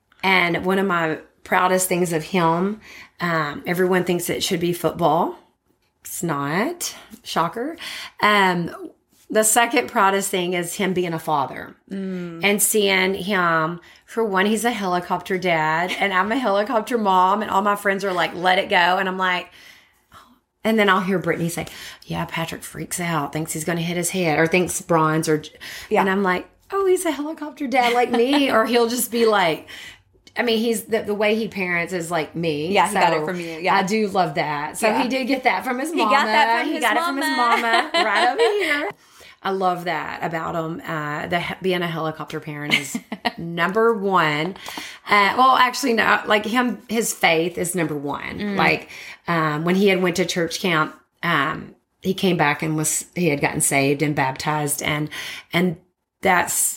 and one of my proudest things of him, um, everyone thinks it should be football. It's not. Shocker. Um, the second proudest thing is him being a father mm. and seeing him. For one, he's a helicopter dad, and I'm a helicopter mom, and all my friends are like, let it go. And I'm like, oh. And then I'll hear Brittany say, yeah, Patrick freaks out, thinks he's going to hit his head, or thinks bronze, or, yeah. and I'm like, oh, he's a helicopter dad like me. Or he'll just be like, I mean, he's the, the way he parents is like me. Yeah, he so got it from you. Yeah, I do love that. So yeah. he did get that from his mama. He got that from he his got mama. it from his mama right over here. I love that about him. Uh, the being a helicopter parent is number one. Uh, well, actually, no. Like him, his faith is number one. Mm. Like um, when he had went to church camp, um, he came back and was he had gotten saved and baptized, and and that's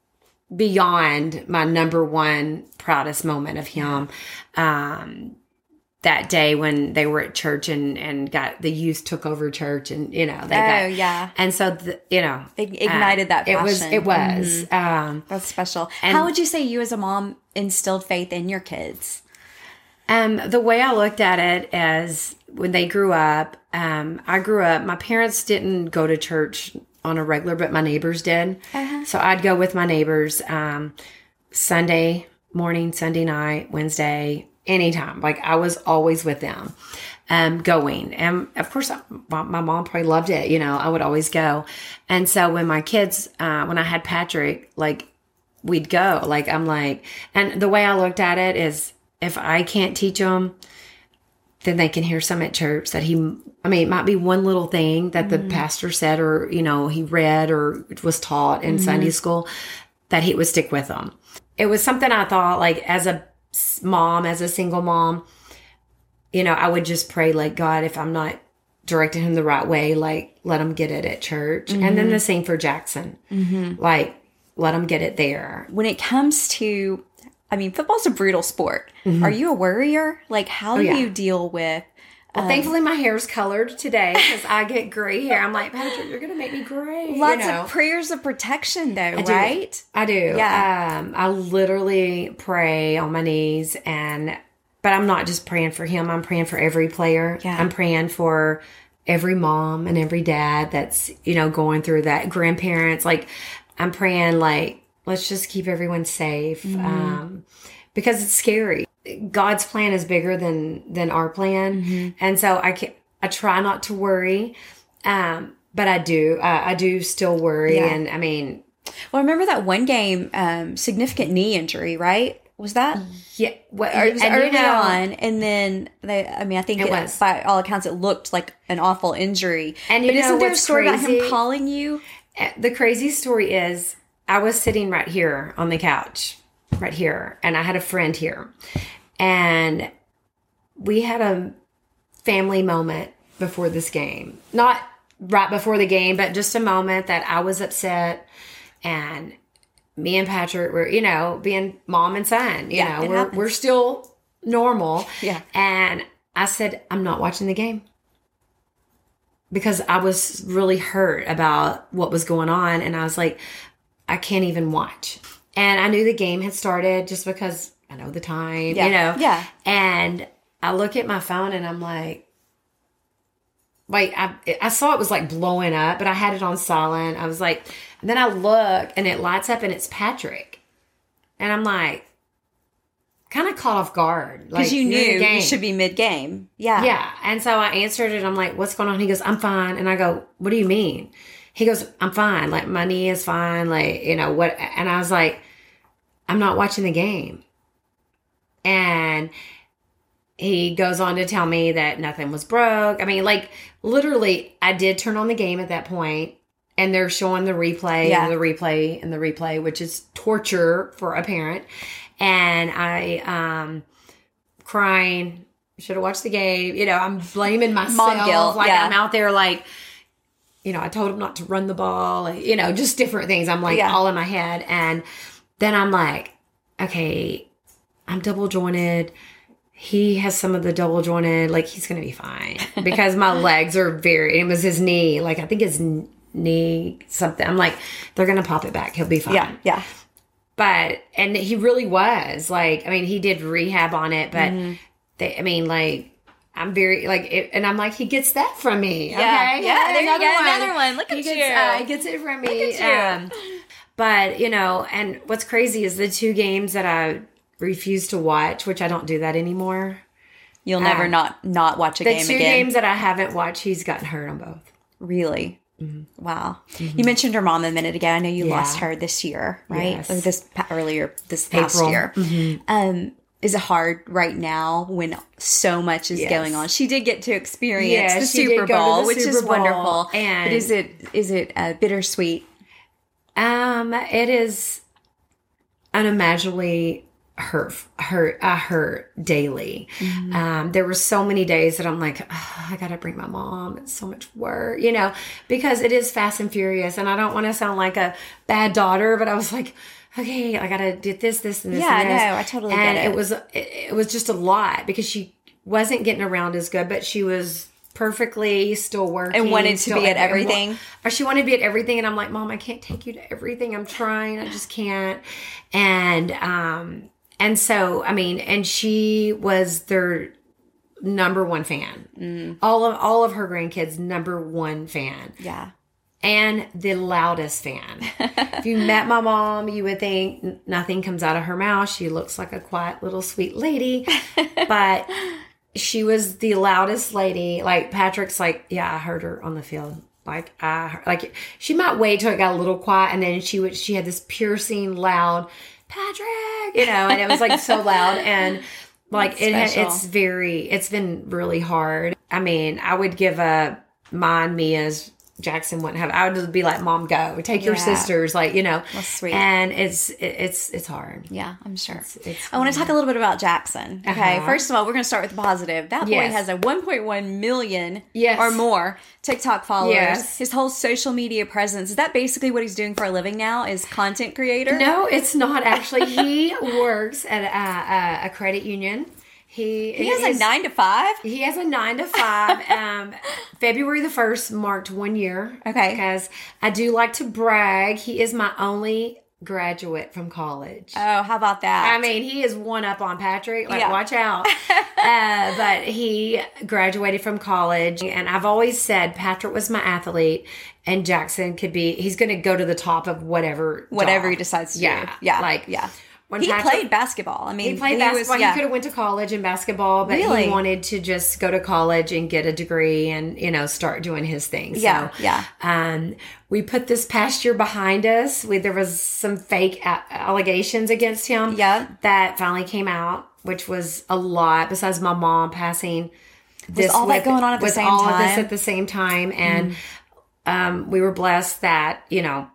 beyond my number one proudest moment of him. Um, that day when they were at church and, and got the youth took over church, and, you know, they oh, got, yeah. And so, the, you know, it ignited uh, that passion. It was, it was, mm-hmm. um, that's special. How would you say you as a mom instilled faith in your kids? Um, the way I looked at it as when they grew up, um, I grew up, my parents didn't go to church on a regular, but my neighbors did. Uh-huh. So I'd go with my neighbors, um, Sunday morning, Sunday night, Wednesday, anytime. Like I was always with them, um, going. And of course, I, my mom probably loved it. You know, I would always go. And so when my kids, uh, when I had Patrick, like we'd go, like, I'm like, and the way I looked at it is if I can't teach them, then they can hear some at church that he, I mean, it might be one little thing that the mm-hmm. pastor said, or, you know, he read or was taught in mm-hmm. Sunday school, that he would stick with them. It was something I thought, like, as a mom, as a single mom, you know, I would just pray, like, God, if I'm not directing him the right way, like, let him get it at church. Mm-hmm. And then the same for Jackson. Mm-hmm. Like, let him get it there. When it comes to, I mean, football's a brutal sport. Mm-hmm. Are you a worrier? Like, how oh, do yeah. you deal with... Well, um, thankfully, my hair's colored today because I get gray hair. I'm like, Patrick, you're going to make me gray. Lots you know? of prayers of protection, though, I right? Do. I do. Yeah. Um, I literally pray on my knees, and but I'm not just praying for him. I'm praying for every player. Yeah. I'm praying for every mom and every dad that's, you know, going through that. Grandparents, like, I'm praying, like, let's just keep everyone safe. Mm-hmm. Um, because it's scary. God's plan is bigger than, than our plan. Mm-hmm. And so I can, I try not to worry. Um, but I do, uh, I do still worry. Yeah. And I mean, well, I remember that one game, um, significant knee injury, right? Was that? Yeah. Well, it was and early you know, on. And then they, I mean, I think it it, was. by all accounts, it looked like an awful injury. And you but know isn't there a what's story about crazy? him calling you? The crazy story is I was sitting right here on the couch, right here. And I had a friend here. And we had a family moment before this game. Not right before the game, but just a moment that I was upset. And me and Patrick were, you know, being mom and son, you Yeah, know, it we're, happens. we're still normal. Yeah. And I said, I'm not watching the game. Because I was really hurt about what was going on. And I was like, I can't even watch. And I knew the game had started just because I know the time, Yeah. you know. Yeah. And I look at my phone and I'm like, like I, I saw it was like blowing up, but I had it on silent. I was like, and then I look and it lights up and it's Patrick. And I'm like, kind of caught off guard. Because Like, you you're in knew the game. you should be mid-game. Yeah. Yeah. And so I answered it. I'm like, what's going on? He goes, I'm fine. And I go, what do you mean? He goes, I'm fine. Like, my knee is fine. Like, you know, what? And I was like, I'm not watching the game. And he goes on to tell me that nothing was broke. I mean, like, literally, I did turn on the game at that point, and they're showing the replay Yeah. and the replay and the replay, which is torture for a parent. And I, um, crying, should have watched the game. You know, I'm blaming myself. Mom guilt, like, yeah. I'm out there, like, you know, I told him not to run the ball, like, you know, just different things. I'm like Yeah. all in my head. And then I'm like, okay, I'm double jointed. He has some of the double jointed, like, he's going to be fine because my legs are very, it was his knee. Like, I think his kn- knee, something. I'm like, they're going to pop it back. He'll be fine. Yeah. Yeah. But, and he really was like, I mean, he did rehab on it, but Mm-hmm. they, I mean, like, I'm very, like, it, and I'm like, he gets that from me. Yeah. Okay. Yeah, Hey, there you go. Another one. Look he at gets, you. Uh, he gets it from me. Look at you. Um, but, you know, and what's crazy is the two games that I refuse to watch, which I don't do that anymore. You'll never Um, not not watch a The game two again. games that I haven't watched, he's gotten hurt on both. Really? Wow. You mentioned your mom a minute ago. I know you Yeah. lost her this year, right? Yes. Or this pa- earlier this past April. year. Um, is it hard right now when so much is Yes. going on? She did get to experience Yeah, the she did Super go to Bowl, the which Super is Bowl, wonderful. and- but is it is it uh, bittersweet? Um, it is unimaginably hurt, hurt, I hurt daily. Mm-hmm. Um, there were so many days that I'm like, oh, I gotta bring my mom. It's so much work, you know, because it is fast and furious, and I don't want to sound like a bad daughter, but I was like, okay, I gotta do this, this, and this. Yeah, and this. no, I totally and get it. it was, it, it was just a lot because she wasn't getting around as good, but she was perfectly still working And wanted to still- be at and- and wa- everything. or she wanted to be at everything, and I'm like, Mom, I can't take you to everything. I'm trying, I just can't. And um, and so I mean, and she was their number one fan. Mm. All of all of her grandkids, number one fan, Yeah. and the loudest fan. If you met my mom, you would think n- nothing comes out of her mouth. She looks like a quiet little sweet lady, but she was the loudest lady. Like, Patrick's like, yeah, I heard her on the field. Like, I heard, like, she might wait till it got a little quiet, and then she would, she had this piercing, loud, Patrick, you know, and it was like so loud. And like, That's it, ha- special. it's very, it's been really hard. I mean, I would give a mine, Mia's, Jackson wouldn't have. I would just be like, Mom, go take your Yeah. sisters, like, you know. That's sweet. And it's it, it's it's hard. Yeah, I'm sure. it's I want to talk a little bit about Jackson. Okay, Uh-huh. first of all, we're going to start with the positive. That boy Yes. has a one point one million Yes. or more TikTok followers. Yes. His whole social media presence. Is that basically what he's doing for a living now? Is content creator? No, it's not actually. He works at a, a, a credit union. He he has is- a nine to five. He has a nine to five. um, February the first marked one year. Okay. Because I do like to brag. He is my only graduate from college. Oh, how about that? I mean, he is one up on Patrick. Like, Yeah. watch out. uh, but he graduated from college. And I've always said Patrick was my athlete and Jackson could be, he's going to go to the top of whatever. Whatever job. he decides to yeah. do. Yeah. Like, yeah. When He Patrick, played basketball. I mean, He played he basketball. Was, yeah. He could have went to college in basketball, but Really? he wanted to just go to college and get a degree and, you know, start doing his thing. Yeah, so, yeah. Um, we put this past year behind us. We, there was some fake a- allegations against him. Yeah. That finally came out, which was a lot. Besides my mom passing, this all that going on at the with same all of this time? at the same time, and um, we were blessed that you know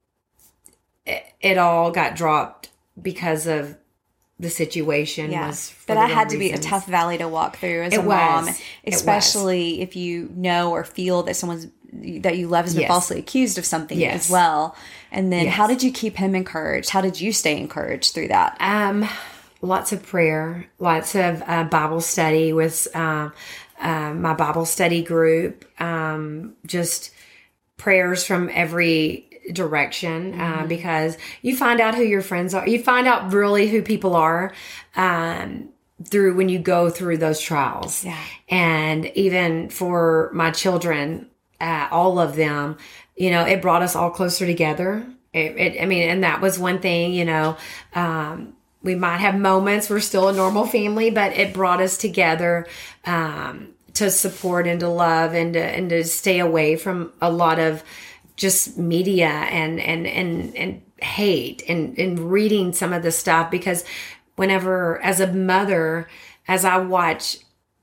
it, it all got dropped because of the situation. Yeah. Was for But the that wrong had to be a reasons. tough valley to walk through as It a mom, was. It especially if you know or feel that someone's that you love has been Yes. falsely accused of something Yes. as well. And then Yes. how did you keep him encouraged? How did you stay encouraged through that? Um, lots of prayer, lots of uh, Bible study with uh, uh, my Bible study group. Um, just prayers from every direction uh, because you find out who your friends are. You find out really who people are um, through when you go through those trials. Yeah. And even for my children, uh, all of them, you know, it brought us all closer together. It, it, I mean, and that was one thing, you know, um, we might have moments, we're still a normal family, but it brought us together, um, to support and to love and to, and to stay away from a lot of just media and, and, and, and hate and, and reading some of the stuff, because whenever, as a mother, as I watch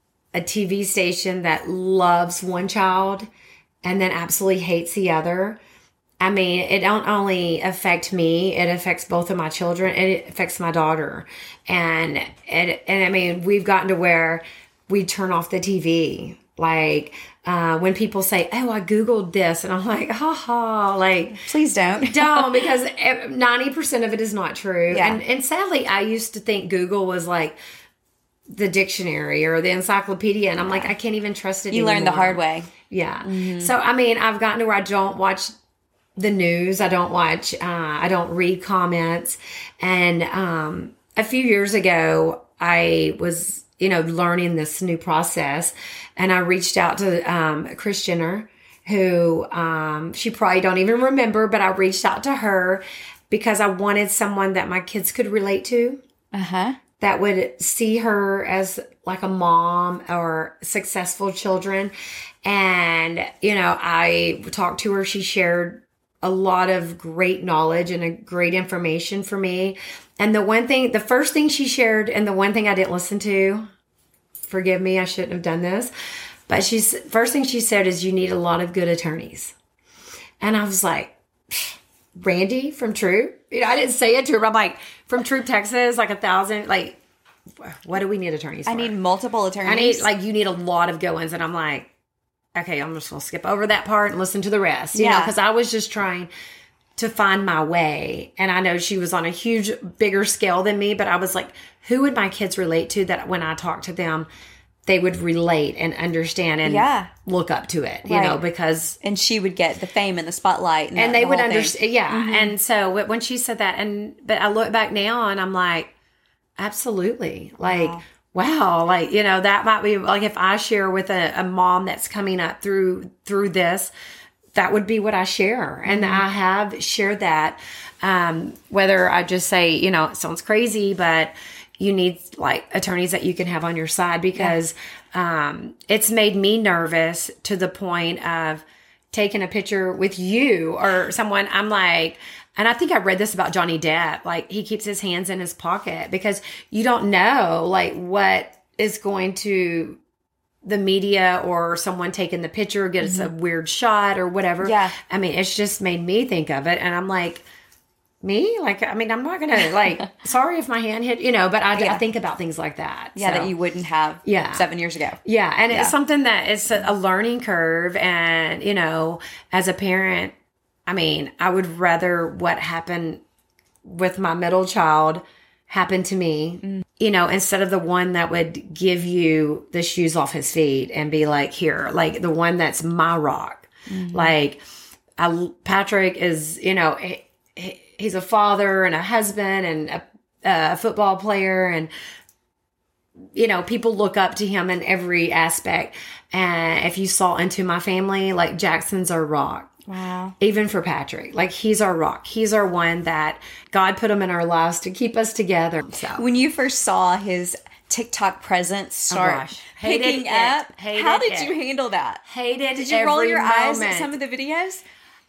a T V station that loves one child and then absolutely hates the other, I mean, it don't only affect me, it affects both of my children, and it affects my daughter. And, and, and I mean, we've gotten to where we turn off the T V. Like, uh, when people say, oh, I Googled this, and I'm like, ha ha, like, Please don't. don't, because ninety percent of it is not true. Yeah. And, and sadly, I used to think Google was like the dictionary or the encyclopedia. And I'm like, I can't even trust it You learned the anymore. hard way. Yeah. So, I mean, I've gotten to where I don't watch the news. I don't watch, uh, I don't read comments. And, um, a few years ago, I was, you know, learning this new process, and I reached out to, um, Kris Jenner, who, um, she probably don't even remember, but I reached out to her because I wanted someone that my kids could relate to. Uh-huh. That would see her as like a mom or successful children. And, you know, I talked to her. She shared a lot of great knowledge and a great information for me. And the one thing, the first thing she shared, and the one thing I didn't listen to, forgive me, I shouldn't have done this, but she's, first thing she said is, you need a lot of good attorneys. And I was like, Randy from Troop? You know, I didn't say it to her, but I'm like, from Troop, Texas, like a thousand, like, what do we need attorneys for? I need multiple attorneys. I need, like, you need a lot of good ones. And I'm like, okay, I'm just going to skip over that part and listen to the rest, you know, Yeah. because I was just trying to find my way. And I know she was on a huge, bigger scale than me, but I was like, who would my kids relate to that when I talk to them, they would relate and understand and Yeah. look up to it, you Right. know, because and she would get the fame and the spotlight. And, and the, they the would whole thing. understand. Yeah. And so when she said that, and, but I look back now and I'm like, absolutely. Like, Wow. wow. Like, you know, that might be like, if I share with a, a mom that's coming up through, through this, that would be what I share. And I have shared that. Um, whether I just say, you know, it sounds crazy, but you need like attorneys that you can have on your side, because, um, it's made me nervous to the point of taking a picture with you or someone. I'm like, and I think I read this about Johnny Depp. Like, he keeps his hands in his pocket because you don't know like what is going to the media or someone taking the picture gets a weird shot or whatever. Yeah. I mean, it's just made me think of it. And I'm like, me? Like, I mean, I'm not going to like, sorry if my hand hit, you know, but I, Yeah. I think about things like that. Yeah, So, that you wouldn't have Yeah. seven years ago. yeah. And Yeah. it's something that it's a, a learning curve. And, you know, as a parent, I mean, I would rather what happened with my middle child happen to me, Mm. you know, instead of the one that would give you the shoes off his feet and be like, here, like the one that's my rock. Mm-hmm. Like, I, Patrick is, you know, he, he- he's a father and a husband and a, a football player, and you know, people look up to him in every aspect. And if you saw into my family, like Jackson's our rock. Wow. Even for Patrick, like he's our rock. He's our one that God put him in our lives to keep us together. So when you first saw his TikTok presence start oh picking it. up, Hated how did it. you handle that? Hated Did you roll every your eyes moment. at some of the videos?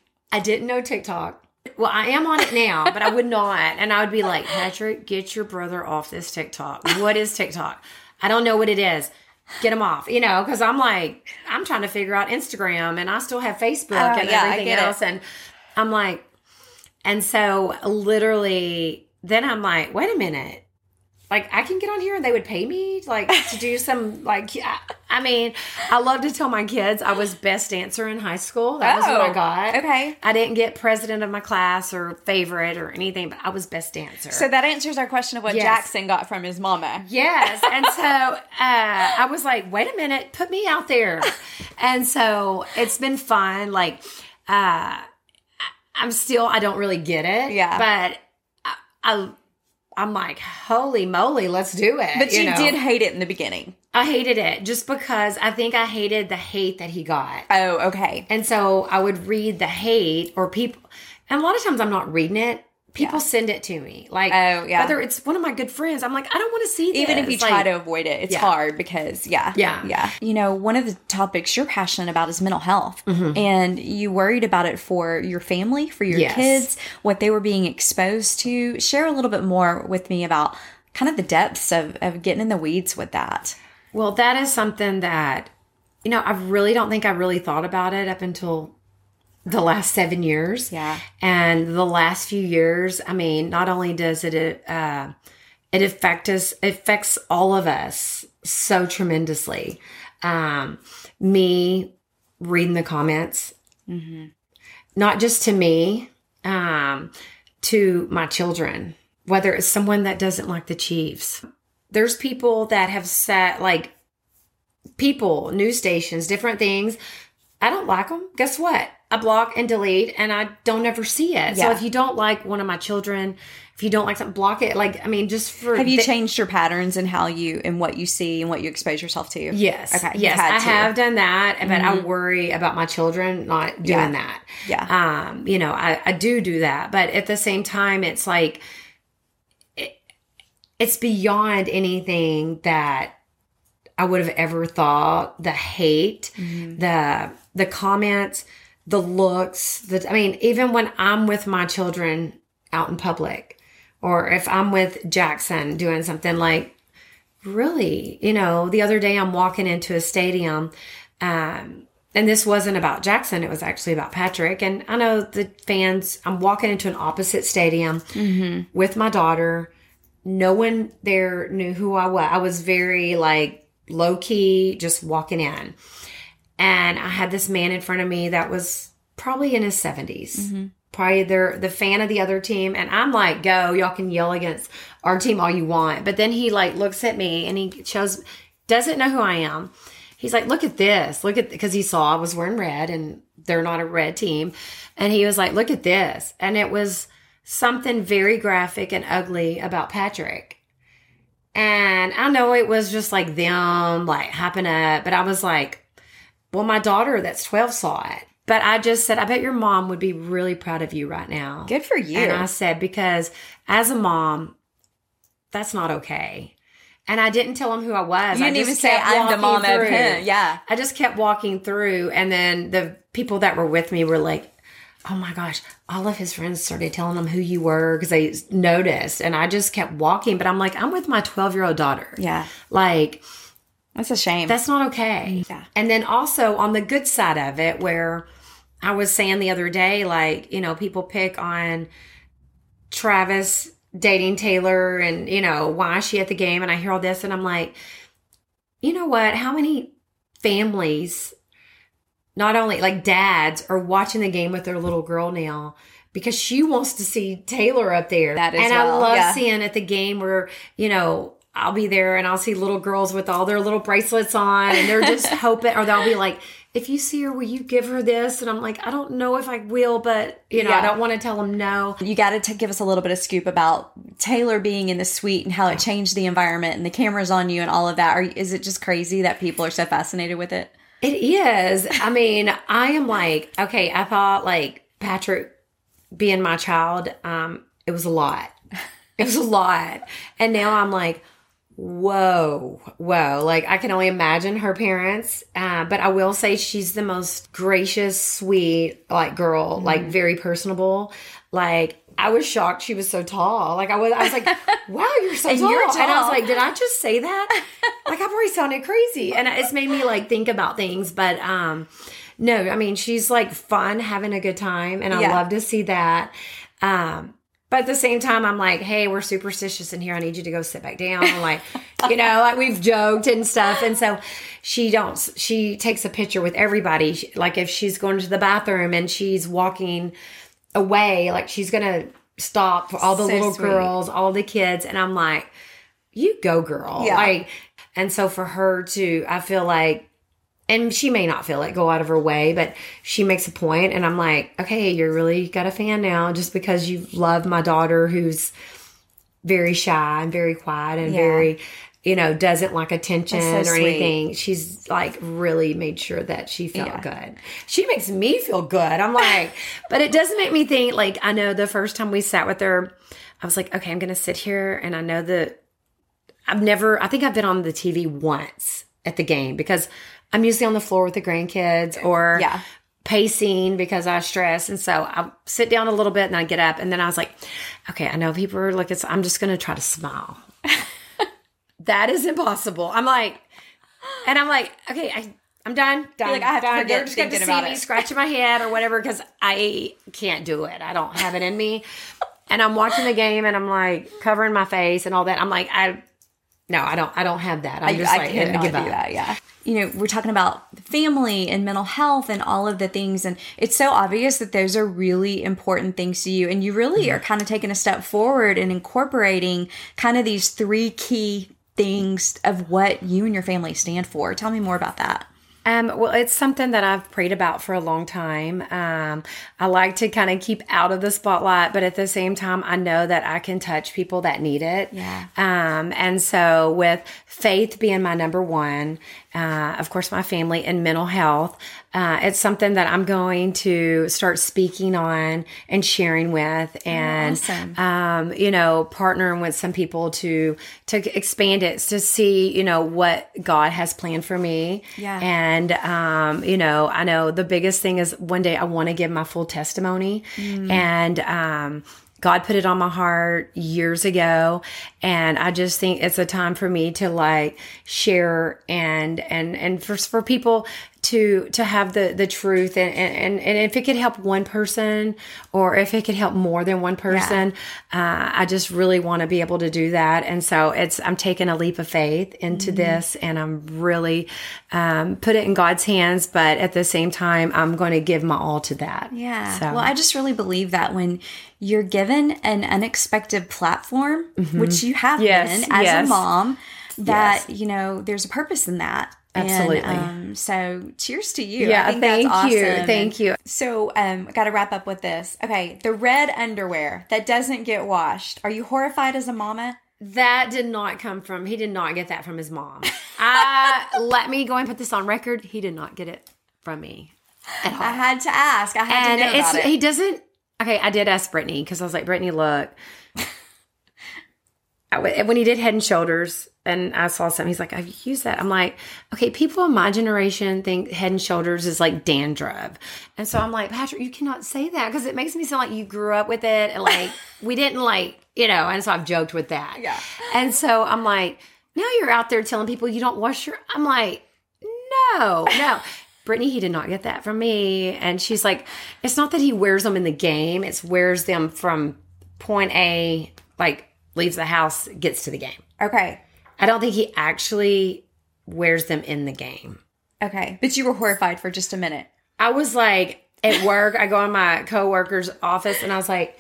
I didn't know TikTok. Well, I am on it now, but I would not. And I would be like, Patrick, get your brother off this TikTok. What is TikTok? I don't know what it is. Get him off, you know, because I'm like, I'm trying to figure out Instagram, and I still have Facebook oh, and yeah, everything else. It. And I'm like, and so literally, then I'm like, wait a minute. Like, I can get on here and they would pay me, like, to do some, like, I, I mean, I love to tell my kids I was best dancer in high school. That oh, was what I got. Okay. I didn't get president of my class or favorite or anything, but I was best dancer. So that answers our question of what yes. Jackson got from his mama. Yes. And so uh, I was like, wait a minute, put me out there. And so it's been fun. Like, uh, I'm still, I don't really get it. Yeah. But I, I I'm like, holy moly, let's do it. But you, you know? did hate it in the beginning. I hated it just because I think I hated the hate that he got. Oh, okay. And so I would read the hate or people, and a lot of times I'm not reading it. People Yeah. send it to me. Like, Oh, yeah. whether it's one of my good friends, I'm like, I don't want to see this. Even if you like, try to avoid it, it's yeah. hard because, yeah. Yeah. Yeah. You know, one of the topics you're passionate about is mental health. Mm-hmm. And you worried about it for your family, for your Yes. kids, what they were being exposed to. Share a little bit more with me about kind of the depths of, of getting in the weeds with that. Well, that is something that, you know, I really don't think I really thought about it up until the last seven years. Yeah. And the last few years, I mean, not only does it, uh, it affect us, it affects all of us so tremendously. Um, me reading the comments, mm-hmm. not just to me, um, to my children, whether it's someone that doesn't like the Chiefs. There's people that have said, like, people, news stations, different things. I don't like them. Guess what? I block and delete, and I don't ever see it. Yeah. So if you don't like one of my children, if you don't like something, block it. Like, I mean, just for... Have you the, changed your patterns and how you, and what you see and what you expose yourself to? Yes. Okay. you've Yes, had I to. have done that, but Mm-hmm. I worry about my children not doing Yeah. that. Yeah. Um, you know, I, I do do that, but at the same time, it's like, it, it's beyond anything that I would have ever thought. The hate, Mm-hmm. the the comments, the looks, the I mean, even when I'm with my children out in public, or if I'm with Jackson doing something, like, really, you know, the other day I'm walking into a stadium, um, and this wasn't about Jackson, it was actually about Patrick. And I know the fans, I'm walking into an opposite stadium Mm-hmm. with my daughter. No one there knew who I was. I was very, like, low key, just walking in. And I had this man in front of me that was probably in his seventies. Mm-hmm. Probably they're the fan of the other team. And I'm like, go, y'all can yell against our team all you want. But then he, like, looks at me and he shows, doesn't know who I am. He's like, look at this. Look at, because he saw I was wearing red and they're not a red team. And he was like, look at this. And it was something very graphic and ugly about Patrick. And I know it was just like them, like, hyping up. But I was like, well, my daughter that's twelve saw it. But I just said, I bet your mom would be really proud of you right now. Good for you. And I said, because as a mom, that's not okay. And I didn't tell him who I was. You I didn't just even say, kept I'm the walking mom of through. him. Yeah. I just kept walking through. And then the people that were with me were like, oh my gosh, all of his friends started telling him who you were because they noticed. And I just kept walking. But I'm like, I'm with my twelve-year-old daughter. Yeah. Like, That's a shame. that's not okay. Yeah. And then also on the good side of it, where I was saying the other day, like, you know, people pick on Travis dating Taylor and, you know, why is she at the game? And I hear all this and I'm like, you know what? How many families, not only like dads, are watching the game with their little girl now because she wants to see Taylor up there. That as and well, I love yeah. seeing at the game where, you know, I'll be there and I'll see little girls with all their little bracelets on and they're just hoping, or they'll be like, if you see her, will you give her this? And I'm like, I don't know if I will, but you know, yeah. I don't want to tell them no. You got to give us a little bit of scoop about Taylor being in the suite and how it changed the environment and the cameras on you and all of that. Or is it just crazy that people are so fascinated with it? It is. I mean, I am like, okay, I thought like Patrick being my child, um, it was a lot. It was a lot. And now I'm like, whoa, whoa. Like, I can only imagine her parents. Uh, but I will say she's the most gracious, sweet, like, girl, mm-hmm. like, very personable. Like, I was shocked she was so tall. Like, I was, I was like, wow, you're so tall. You're tall. And I was like, did I just say that? Like, I probably sounded crazy. And it's made me, like, think about things. But, um, no, I mean, she's, like, fun, having a good time. And I yeah. love to see that. Um, But at the same time, I'm like, hey, we're superstitious in here. I need you to go sit back down. Like, you know, like we've joked and stuff. And so she don't, she takes a picture with everybody. She, like if she's going to the bathroom and she's walking away, like she's going to stop for all the so little sweet. girls, all the kids. And I'm like, you go girl. Yeah. Like, and so for her to, I feel like, and she may not feel it, go out of her way, but she makes a point, and I'm like, okay, you're really got a fan now just because you love my daughter who's very shy and very quiet and yeah. very, you know, doesn't like attention so or sweet. anything. She's like really made sure that she felt yeah. good. She makes me feel good. I'm like, but it does make me think, like, I know the first time we sat with her, I was like, okay, I'm going to sit here, and I know that I've never, I think I've been on the T V once at the game because I'm usually on the floor with the grandkids or yeah. pacing because I stress. And so I sit down a little bit and I get up, and then I was like, okay, I know people are looking, so I'm just going to try to smile. That is impossible. I'm like, and I'm like, okay, I, I'm done. Done. Like, I have done. to forget You're just going to see me it. scratching my head or whatever because I can't do it. I don't have it in me. And I'm watching the game and I'm like covering my face and all that. I'm like, I, no, I don't, I don't have that. I'm just I, like, I cannot give do up. that. Yeah. You know, we're talking about family and mental health and all of the things. And it's so obvious that those are really important things to you. And you really mm-hmm. are kind of taking a step forward and incorporating kind of these three key things of what you and your family stand for. Tell me more about that. Um, well, it's something that I've prayed about for a long time. Um, I like to kind of keep out of the spotlight, but at the same time, I know that I can touch people that need it. Yeah. Um, and so with faith being my number one, uh, of course, my family and mental health, uh, it's something that I'm going to start speaking on and sharing with and, oh, awesome. um, you know, partnering with some people to, to expand it, to see, you know, what God has planned for me. Yeah. And, um, you know, I know the biggest thing is one day I want to give my full testimony mm. and, um, God put it on my heart years ago. And I just think it's a time for me to like share and, and, and for, for people to, to have the, the truth. And, and, and if it could help one person or if it could help more than one person, yeah. uh, I just really want to be able to do that. And so it's, I'm taking a leap of faith into mm-hmm. this and I'm really, um, put it in God's hands. But at the same time, I'm going to give my all to that. Yeah. So. Well, I just really believe that when you're given an unexpected platform, mm-hmm. which you have yes, been as yes. a mom, that, yes. you know, there's a purpose in that. Absolutely. And, um, so cheers to you. Yeah, I think thank that's awesome. you. Thank and you. So um, got to wrap up with this. Okay, the red underwear that doesn't get washed. Are you horrified as a mama? That did not come from, he did not get that from his mom. I, let me go and put this on record. He did not get it from me at all. I had to ask. I had and to know it's, about it. He doesn't, okay, I did ask Brittany because I was like, Brittany, look. I, when he did Head and Shoulders and I saw something, he's like, I've used that. I'm like, okay, people in my generation think Head and Shoulders is like dandruff. And so I'm like, Patrick, you cannot say that because it makes me sound like you grew up with it. And like, we didn't like, you know, and so I've joked with that. Yeah. And so I'm like, now you're out there telling people you don't wash your, I'm like, no, no. Brittany, he did not get that from me. And she's like, it's not that he wears them in the game. It's wears them from point A, like, leaves the house, gets to the game. Okay. I don't think he actually wears them in the game. Okay. But you were horrified for just a minute. I was like, at work, I go in my coworker's office and I was like,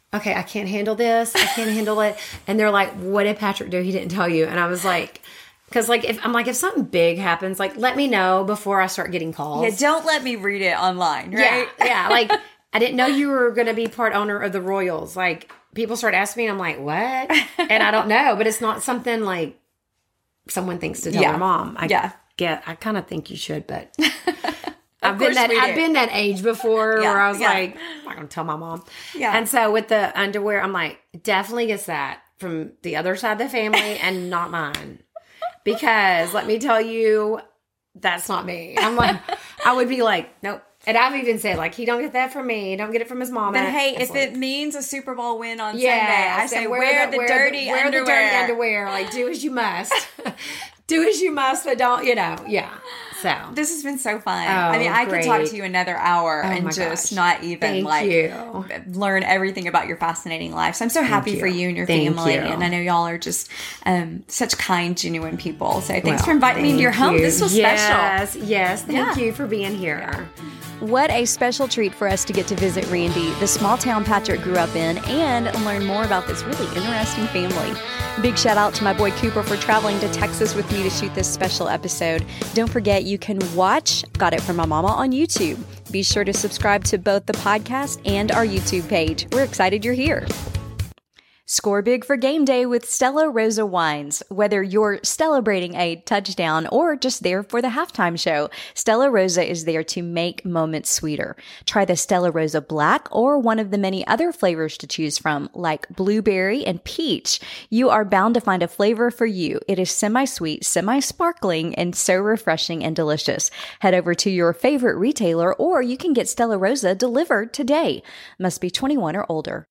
okay, I can't handle this. I can't handle it. And they're like, what did Patrick do? He didn't tell you. And I was like, because like if I'm like if something big happens, like let me know before I start getting calls. Yeah, don't let me read it online, right? Yeah, yeah. Like I didn't know you were going to be part owner of the Royals. Like people start asking me, and I'm like, what? And I don't know, but it's not something like someone thinks to tell yeah. their mom. I yeah, get. I kind of think you should, but I've been that I've been that age before yeah, where I was yeah. like, I'm not going to tell my mom. Yeah, and so with the underwear, I'm like, definitely gets that from the other side of the family and not mine. Because let me tell you, that's not me. I'm like, I would be like, nope. And I've even said, like, he don't get that from me. Don't get it from his mom. But hey, it's if like, it means a Super Bowl win on yeah, Sunday, I say wear, wear the, the wear dirty the, wear underwear. the dirty underwear. Like, do as you must. Do as you must, but don't, you know, yeah. So this has been so fun. Oh, I mean, I great. could talk to you another hour oh and my just gosh. not even Thank like you. learn everything about your fascinating life. So I'm so happy you. for you and your Thank family. you. And I know y'all are just um, such kind, genuine people. So thanks well, for inviting me into your home. You. This was yes, special. Yes, yes. Thank Yeah. you for being here. Yeah. What a special treat for us to get to visit Randy, the small town Patrick grew up in, and learn more about this really interesting family. Big shout out to my boy Cooper for traveling to Texas with me to shoot this special episode. Don't forget, you can watch Got It From My Mama on YouTube. Be sure to subscribe to both the podcast and our YouTube page. We're excited you're here. Score big for game day with Stella Rosa wines. Whether you're celebrating a touchdown or just there for the halftime show, Stella Rosa is there to make moments sweeter. Try the Stella Rosa Black or one of the many other flavors to choose from, like blueberry and peach. You are bound to find a flavor for you. It is semi-sweet, semi-sparkling, and so refreshing and delicious. Head over to your favorite retailer or you can get Stella Rosa delivered today. Must be twenty-one or older.